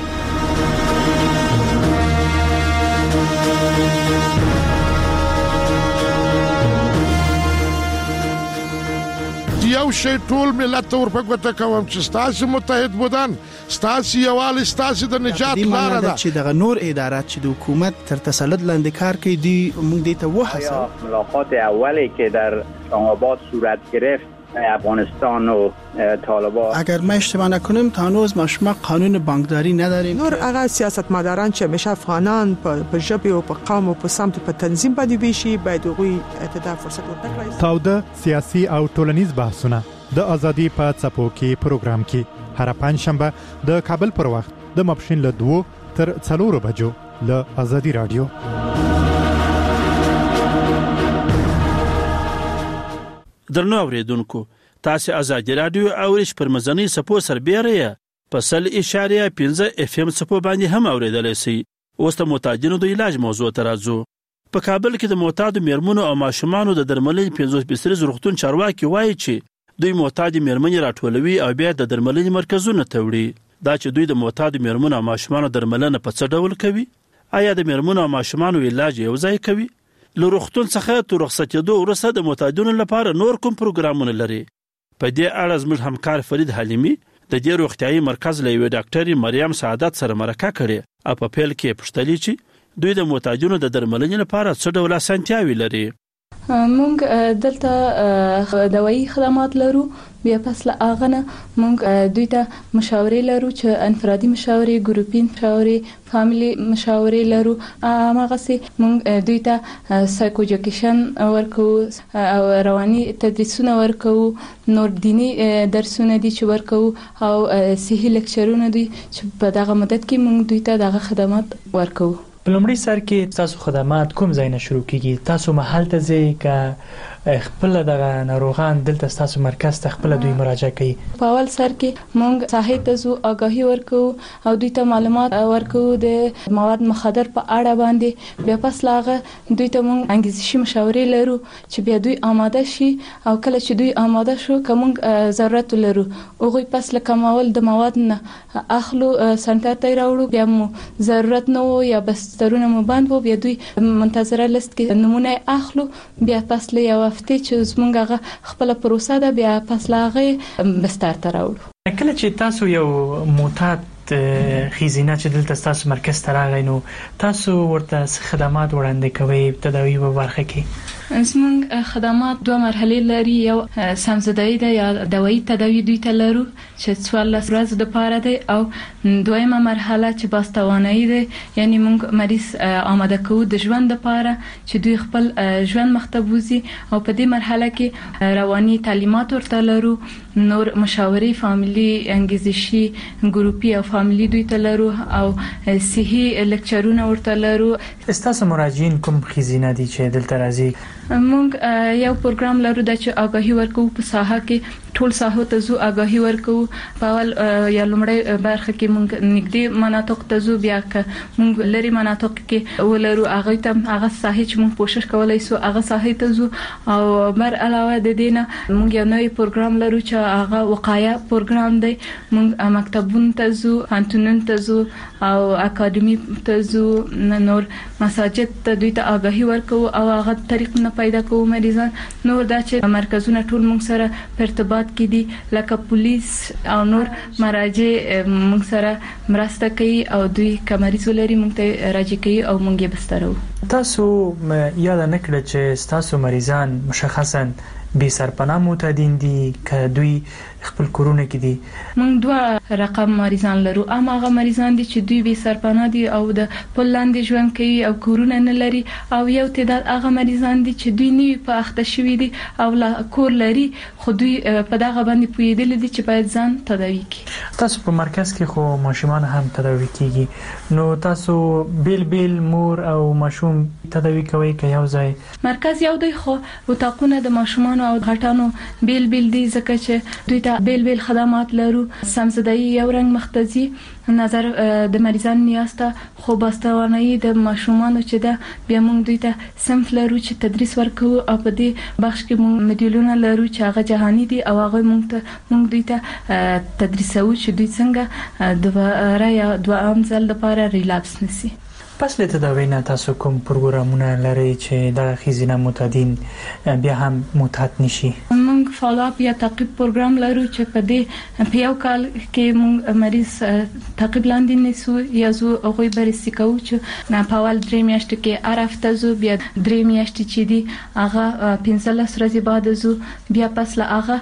یو شی ټول ملت ته ورپګوته کوم چې ستاسو متحد بودن، ستاسو یووالی، ستاسو د نجات لاره ده. چې دغه نور ادارات چې د حکومت تر تسلط لاندې کار کوي دی موږ دې ته وحسه. ملاقات اولی که در آباد صورت گرفت افغانستان و طالبان، اگر ما اشتباه نکنم تا هنوز ما شما قانون بانکداری نداریم. نور هغه سیاستمداران چې همیشه افغانان په ژبه او په قوم او په سمت په تنظیم باندې ویشي باید هغوی ته فرصت ورکړي. تاوده سیاسي او ټولنیز بحثونه د ازادي په څپو کې پروګرام کې هر پنځشنبه د کابل پر وخت د ماپښین له دوه تر څلورو بجو له ازادي رادیو. درنو اوریدونکو، تاسو ازادي رادیو اورئ پر مزنی سپو سربېره په سل اشاریه پنځه اف ام سپو باندې هم اوریدلای شئ. اوس د معتادینو د علاج موضوع ته راځو. په کابل کې د معتادو میرمنو او ماشومانو د درملنې پنځوس فیصد روغتون چارواکي وایي چې دوی معتاد میرمنې راټولوي او بیا د درملنې مرکزونه ته وړي. دا چې دوی د معتاد میرمنو او ماشومانو درملنه په څه ډول کوي؟ آیا د میرمنو او ماشومانو علاج یو ځای کوي؟ له روغتون څخه تر رخصتېدو وروسته د معتادینو لپاره نور کوم پروګرامونه لري؟ په دې اړه زموږ همکار فرید حلیمي د دې روغتیايي مرکز له یوې ډاکټرې مریم سعادت سره مرکه کړې او په پیل کې پوښتلې چې دوی د معتادینو د درملنې لپاره څه ډول اسانتیاوې لري. مونږ دلته دوايي خدمات لرو، بیا پس له هغه نه مونږ دوی ته مشاورې لرو چې انفرادي مشاورې، ګروپي مشاورې، فاميلي مشاورې لرو. هغه سي مونږ دوی ته سایکو ایجوکیشن ورکو او رواني تدریسونه ورکو، نور دینی درسونه دي چې ورکو او صحي لیکچرونه دي چې په دغه مدت کې مونږ دوی ته دغه خدمات ورکو. په لومړي سر کې تاسو خدمات کوم ځای نه شروع کیږي؟ تاسو محل ته ځئ که خپل دغه ناروغان دلته تاسو مرکز ته خپل دوی مراجعه کوي؟ په اول سر کې مونږ ساحې ته ځو، آگاهي ورکو او دوی ته معلومات ورکو د مواد مخدر په اړه باندې. بیا پس لاغه دوی ته مونږ انګیزشي مشاورې لرو چې بیا دوی آماده شي او کله چې دوی آماده شو که مونږ ضرورت لرو هغوی پس له کمول د مواد نه اخلو سنټر ته راوړو. بیا مو ضرورت نه و یا بس سترونه مو بند وو، بیا دوی منتظره لیست کې نمونه اخلو. بیا پس له یو هفته چې زمونږ هغه خپل پروسه ده بیا پس له هغه بستر ته راوړو. کله چې تاسو یو معتاد خیزینه چې دلته تاسو مرکز ته راغی نو تاسو ورته خدمات وړاندې کوئ تداوی په برخه کې؟ زمونږ خدمات دوه مرحلې لري. یو سمزدایي ده یا دوايي تداوی دوی ته لرو چې څوارلس ورځې دپاره دی، او دویمه مرحله چې باستوانایي ده، یعنی مونږ مریض آماده کوو د ژوند دپاره چې دوی خپل ژوند مخته بوځي. او په دې مرحله کې رواني تعلیمات ورته لرو، نور مشاورې فاميلي انګیزشي ګروپي او فاميلي دوی ته لرو او صحي لیکچرونه ورته لرو. تاسو مراجعین کوم خیزینه دي چې دلته راځي؟ مونږ یو پروګرام لرو د چې آگاهي ورکو په ساحه کې، ټول ساحو ته زو آگاهي ورکو. په اول یا لومړی برخه کې مونږ نږدې مناطق ته زو، بیا که مونږ لري مناطق کې ولرو هغه ته هغه ساحه چې مونږ کوشش کولای سو هغه ساحه ته زو. او بر علاوه د دې نه مونږ یو نوې پروګرام لرو چې هغه وقایه پروګرام دی. مونږ مکتبونو ته زو، پانتونونو ته زو او اکاډمي ته زو، نور مساجد ته دوی ته آگاهي ورکو او هغه طریق نه پیدا کوو مریضان. نور دا چې مرکزونه ټول مونږ سره په ارتباط کې دي، لکه پولیس او نور مراجع مونږ سره مرسته کوي او دوی که مریض ولري مونږ ته راجع کوي او مونږ یې بسترو. تاسو یاد نه کړئ چې تاسو مریضان مشخصا بې سرپناه معتادین دي که دوی خپل کورونه کې دي؟ موږ دوه رقم مریضان لرو. ام هغه مریضان دي چې دوی بې سرپناه دي او د پل لاندې ژوند کوي او کورونه نه لري، او یو تعداد هغه مریضان دي چې دوی نوي په اخته شوي دي او لا کور لري خو دوی په دغه باندې پوهېدلي دي چې باید ځان تداوي کړي. تاسو په مرکز کې خو ماشومان هم تداوي کیږي، نو تاسو بیل بیل مور او ماشوم تداوي کوي که یو ځای؟ مرکز یو دی خو اتاقونه د ماشومانو او غټانو بیل بیل دي، ځکه چې دوی ته بیل بیل خدمات لرو. سمزدایي یو رنګ مختزي نظر د مریضان نیاز ته، خو باستوانایي د ماشومانو چې ده بیا موږ دوی ته صنف لرو چې تدریس ورکوو او په دې بخش کې موږ مدیولونه لرو چې هغه جهاني دي او هغه موږ ته موږ دوی ته تدریسوو چې دوی څنګه دوباره یا دوام ځل لپاره ریلابس نشي. پس له تداوی نه تاسو کوم پروګرامونه لري چې د ښځینه معتادین بیا هم معتاد نشي؟ موږ فالو اپ یا تعقیب پروګرام لرو چې په دې په یو کال کې موږ مریض تعقیب لاندې نیسو یا زو هغوی بررسي کوو چې نه په اول درې میاشتې کې هر هفته زو، بیا درې میاشتې چې دي هغه پنځلس ورځې بعد زو، بیا پس له هغه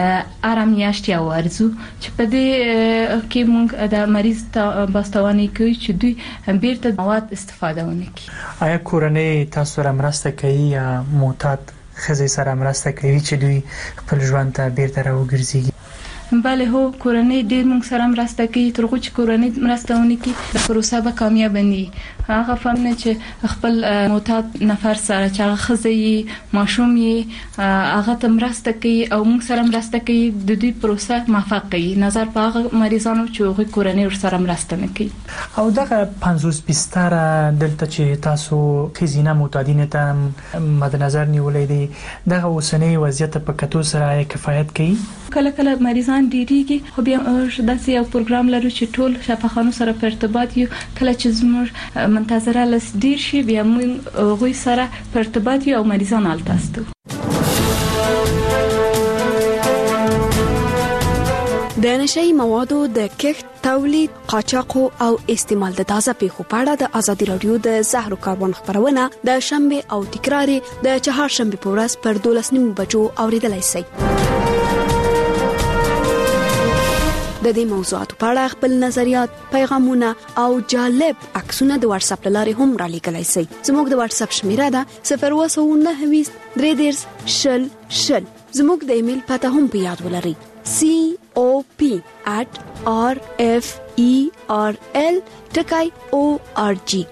هره میاشت یو ورځو چې په دې کې موږ د مریض ته باستواني کوي چې دوی بیرته مواد استفاده ونه کړي. آیا کورنۍ تاسو سره مرسته کوي یا معتاد ښځې سره مرسته کوي چې دوی خپل ژوند ته بیرته راوګرځي؟ بله هو، کورنۍ ډېر موږ سره مرسته کوي. تر هغو چې کورنۍ مرسته ونه کړي د پروسه به کامیابه نه وي. هغه فهمنه چې خپل معتاد نفر سره چې هغه ښځه یې ماشوم یې هغه ته مرسته کوي او موږ سره مرسته کوي، د دوی پروسه موفق کوي نظر په هغه مریضانو چې هغوی کورنۍ ورسره مرسته نه کوي. او دغه پنځوس بستره دلته چې تاسو ښځینه معتادینو ته مد نظر نیولی دی، دغه اوسنی وضعیت په کتو سره کفایت کوي؟ کله کله مریضان ډیریږي، خو بیا داسې یو پروګرام لرو چې ټول شفاخانو سره په ارتباط یو. کله چې زموږ منتظره لس ډیر شي بیا موږ هغوی سره په ارتباط یو او مریضان هلته استو. د نشئی موادو د کښت، تولید، قاچاق او استعمال د تازه پیښو په اړه د ازادي رادیو د زهرو کاروان خبرونه د شنبه او تکرار د چهارشنبه په ورځ پر دولس نیمو بجو اوریدلای شئ. د دې موضوعاتو په اړه خپل نظریات، پیغامونه او جالب عکسونه د واتس اپ لارې هم را لیږلی شئ. زموږ د واتس اپ شمیره ده صفر اووه سوه نهه ویشت درې دېرش شل شل. زموږ د ایمیل پته هم په یاد ولرئ: سی او پی at r f e r l ټکی او ار جی.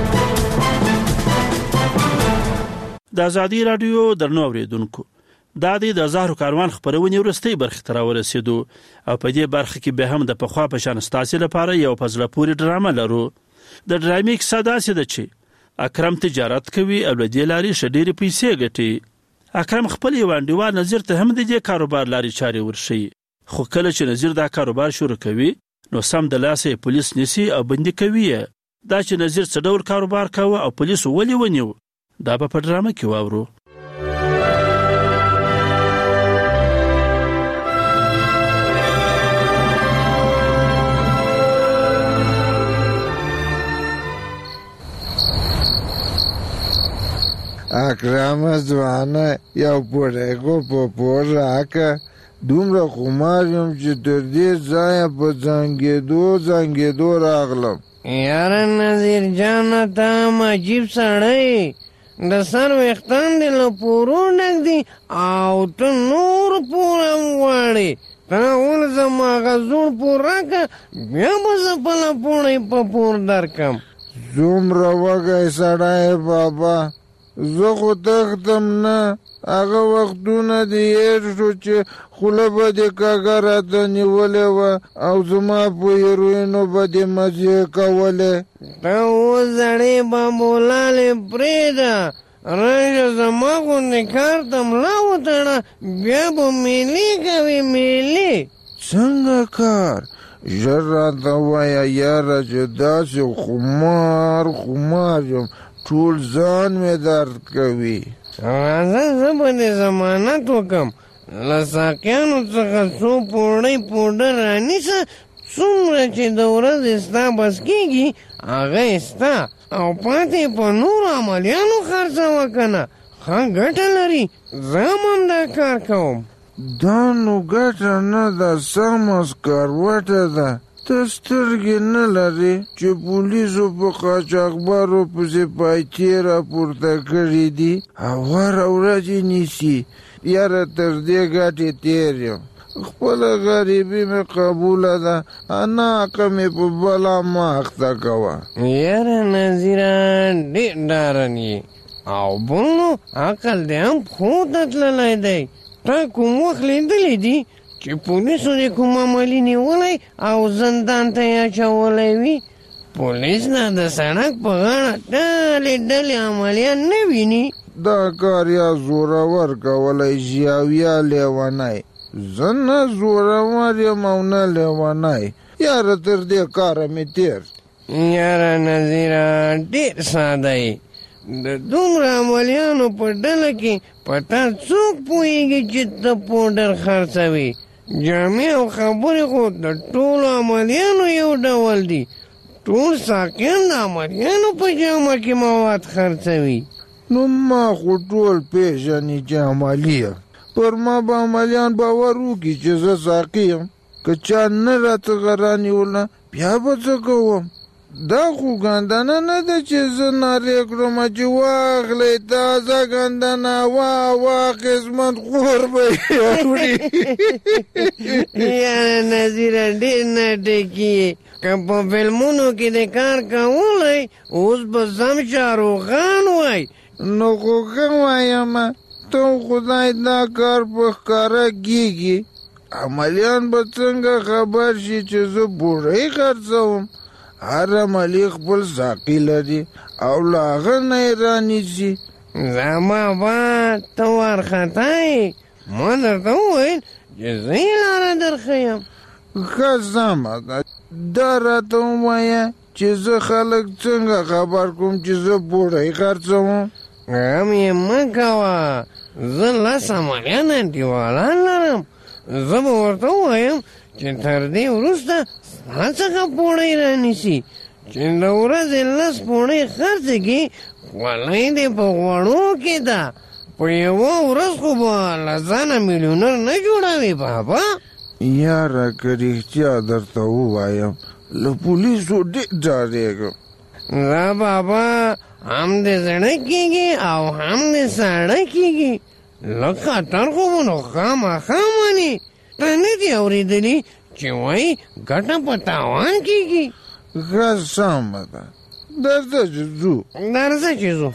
د ازادي رادیو درنو اوریدونکو، دا د زهرو کاروان خبرونه ورستۍ برخه تر ورسېدو او په دې برخه کې به هم د پخوا په شان ستاسو لپاره یو فضله پوری ډرامه لرو. د ډرامې کیسه داسې ده چې اکرم تجارت کوي او د دې لارې شډيري پیسې ګټي. اکرم خپل یو انډیوال نظیر ته هم د دې کاروبار لارې چاري ورشي، خو کله چې نظیر دا کاروبار شروع کوي نو سم د لاسه پولیس نسی او بندي کوي. دا چې نظیر څه ډول کاروبار کوي او پولیس ولې ونیو، دا په ډرامه کې واورو. اکرم ځوانه یو پوډیګو په پور راکه، دومره خمار یم چې تر دې ځایه په زنګېدو زنګېدو راغلم. یاره نظیر جانه ته هم عجیب سړی، د سر ویښتان دې له پورو ډک دي او ته نور پور هم غواړې. ته ول زما هغه زوړ پور راکه، بیا به زه بله پوړۍ په پور درکم. څومره وږی سړی بابا، زه خو تختم نه. هغه وختونه دې هېر شو چې خوله به دې کږه راته نیولې وه او زما په هیروینو به دې مزې کولې. ته اوس زړې بابولالې پرېږده، راشه زما غوندې کار ته ملا وتړه، بیا به میلې کوې میلې. څنګه کار؟ ژر راته وایه یاره چې داسې خمار خمار یم، ټول ځان مې درد کوي. راځه زه به دې ضمانت وکړم، له ساقیانو څخه څو پوړۍ پوډر رانیسه، څومره چې د ورځې ستا بس کېږي هغه یې ستا، او پاتې په نورو عملیانو خرڅوه که نه. ها ګټه لري زه هم دا کار کوم. دا نو ګټه نه ده، سمه سکروټه ده. ته سترګې نه لرې چې پولیسو په قاچاقبرو پسې پایتې راپورته کړي دي او هره ورځ یې نیسي. یاره تر دې ګټې تېر یم، خپله غریبي مې قبوله ده، ناقه مې په بلا مه اخته کوه. یاره نظیره ډېر ډارن یې او بل نو عقل دې هم پښو ته تللی دی. تا کوم وخت لیدلی دي چې پولیسو دې کوم عملي نیولی او زندان ته یې اچولی وي؟ پولیس نه د سړک په غاړه ډلې ډلې عملیان نه ویني. دا کار یا زورور کولی شي او یا لیونی. زه نه زورور یم او نه لیونی. یاره تر دې کاره مې تېر. یاره نظیره ډېر ساده یې. د دومره عملیانو په ډله کې په تا څوک پوهېږي چې ته پوډر خرڅوي؟ جامې او خبرې خو د ټولو عملیانو یو ډول دي. ټول ساقیان د عملیانو په جامه کې مواد خرڅوي. نو ما خو ټول پېژني چې عملي یم. پر ما به عملیان باور وکړي چې زه ساقي یم. که چا نه راته غره نیوله بیا به څه کوم؟ دا خو ګندنه نه ده چې زه نارې کړم چې واخلئ تازه ګندنه، واه واه قسمت خور به یې وړي. یاره نظیره ډېر ناټکي یې. که په فلمونو کې د کار کولی اوس به سم شاروخان وای. نو خو ښه وایم، ته خدای دا کار په ښکاره کېږي. عملیان به څنګه خبر شي چې زه بوډۍ خرڅوم؟ هر عملي خپل ساقي لري او له هغه نه یې رانیسي. زما با ته وارخطا یې. ما درته وویل چې زه یې لاره درښیم. ښه سمه ده، دا راته ووایه چې زه خلک څنګه خبر کوم چې زه بوډۍ خرڅوم؟ غم یې مه کوه، زه لس عملیان انډیوالان لرم. زه به ورته ووایم چې تر دې وروسته ستا څخه پوړۍ رانیسي، چې د ورځې لس پوړۍ خرڅې کړي خولۍ دې په غوړو کې ده. په یوه ورځ خو به له ځانه میلیونر نه جوړوي بابا. یاره که رښتیا درته ووایم له پولیسو ډېر ډارېږم. زه بابا هم دې زړه کېږي او هم دې ساړه کېږي. لږ خطر خو به نو خامخا مني. ته نه دې اورېدلي چې وایي ګټه په تاوان کېږي؟ ښه سمه ده، درځه چې ځو. درځه چې ځو.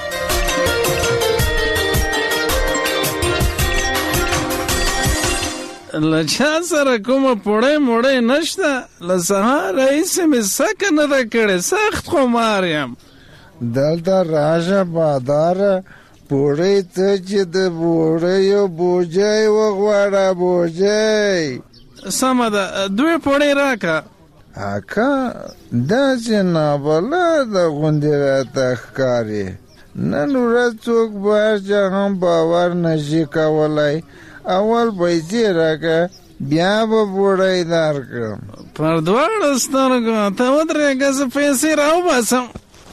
له چا سره کومه پوړۍ موړۍ نشته. له سهار راهیسې مې سکه نه ده کړې، سخت خمار یم. دلته راشه باداره، پوړۍ ته چې د بوډیو بوجۍ وغواړه. بوجۍ سمه ده، دوې پوړۍ راکه. اکا داسې نابلده غوندې راته ښکاري. نن ورځ څوک به هر چا هم باور نشي کولی. اول پیسې راکه بیا به پوړۍ درکړم. پر دواړو سترګو ته ودرېږه، زه پیسې راوباسم.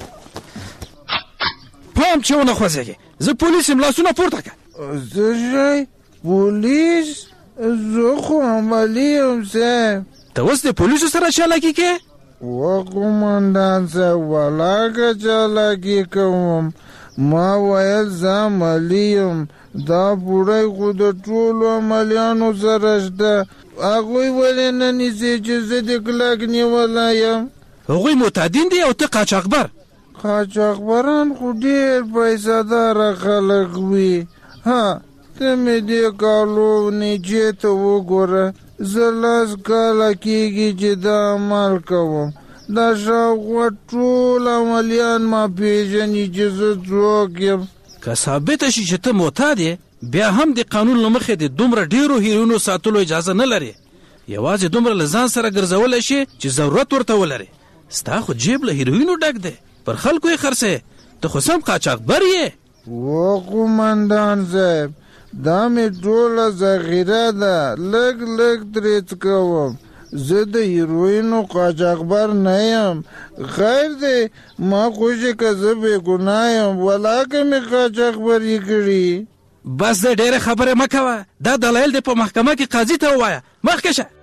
پام چې ونه خوځېږې، زه پولیس یم، لاسونه پورته کړه. څه شی؟ پولیس؟ زه خو عملي یم صاحب. ته اوس د پولیسو سره چالاکي کې؟ و قومندان صاحب ولاکه چالاکي کوم. ما ویل زه عملي یم. دا پوړۍ خو د ټولو عملیانو سره شته. هغوی ولې نه نیسي چې زه د کلک نیولی یم؟ هغوی معتادین دي او ته قاچاقبر. قاچاقبران خو ډېر پیسه داره خلک وي. ها ته مې دې کالو نیچې ته وګوره. زه لس کاله کېږي چې دا عمل کوم. دا شاوخوا ټول عملیان ما پېژني چې زه څوک یم. که ثابته شي چې ته معتاد یې، بیا هم د قانون له مخې د دومره ډېرو هیروینو ساتلو اجازه نه لري. یوازې دومره له ځان سره ګرځولی شي چې ضرورت ورته ولري. ستا خو جیب له هیروینو ډک دی، پر خلکو یې خرڅې. ته خو سم قاچاقبر یې. و قومندان صاحب دا مې ټوله ذخیره ده، لږ لږ ترې څکوم. زه د هیروینو قاچاقبر نه یم. خیر دی ما خوشې که زه بې ګناه یم ولاکه مې قاچاقبري کړي. بس د ډېره خبره مه کوه. دا دلایل دې په محکمه کې قاضي ته ووایه. مخکې شه.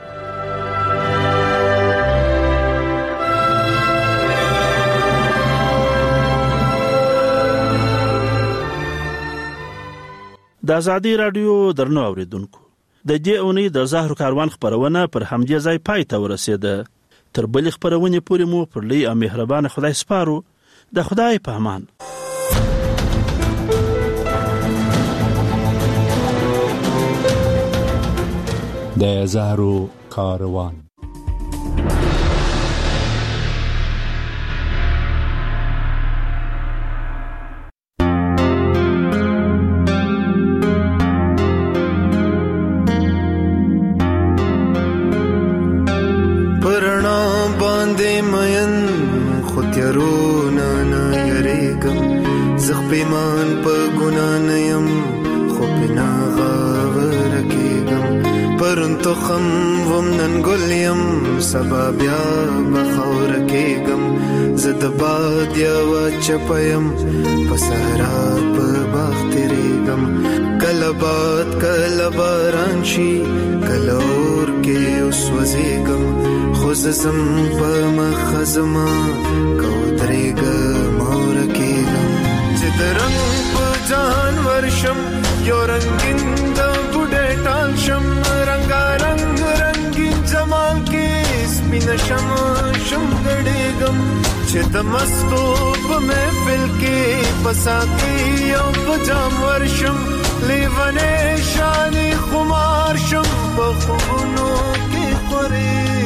د ازادي راډیو درنو اوریدونکو، د دې اونۍ د زهر کاروان خبرونه پر همدې ځای پای ته ورسېده. تر بلې خبرونې پورې مو پر لوی او مهربانه خدای سپارو. د خدای په امان. د زهرو کاروان. پیمان په ګنا نه یم خو پنا غاور کېږم پرون تخم وم نن ګل یم سبا بیا بخور کېږم زه د باد یوه چپه یم په صحرا په باغ تېرېږم کله باد کله باران شي کله اور کې وسوځېږم خو زه ځم په مخه زما که ودرېږم اور کېږم چې د رنګ په ځان ورشم یو رنګین د بوډۍ ټال شم رنګارنګ رنګین جمال کې سپینه شم شم ګډېږم چې د مستو په محفل کې په ساقي او په جام ورشم لیونی شانې خمار شم په خوبونو کې خورېږم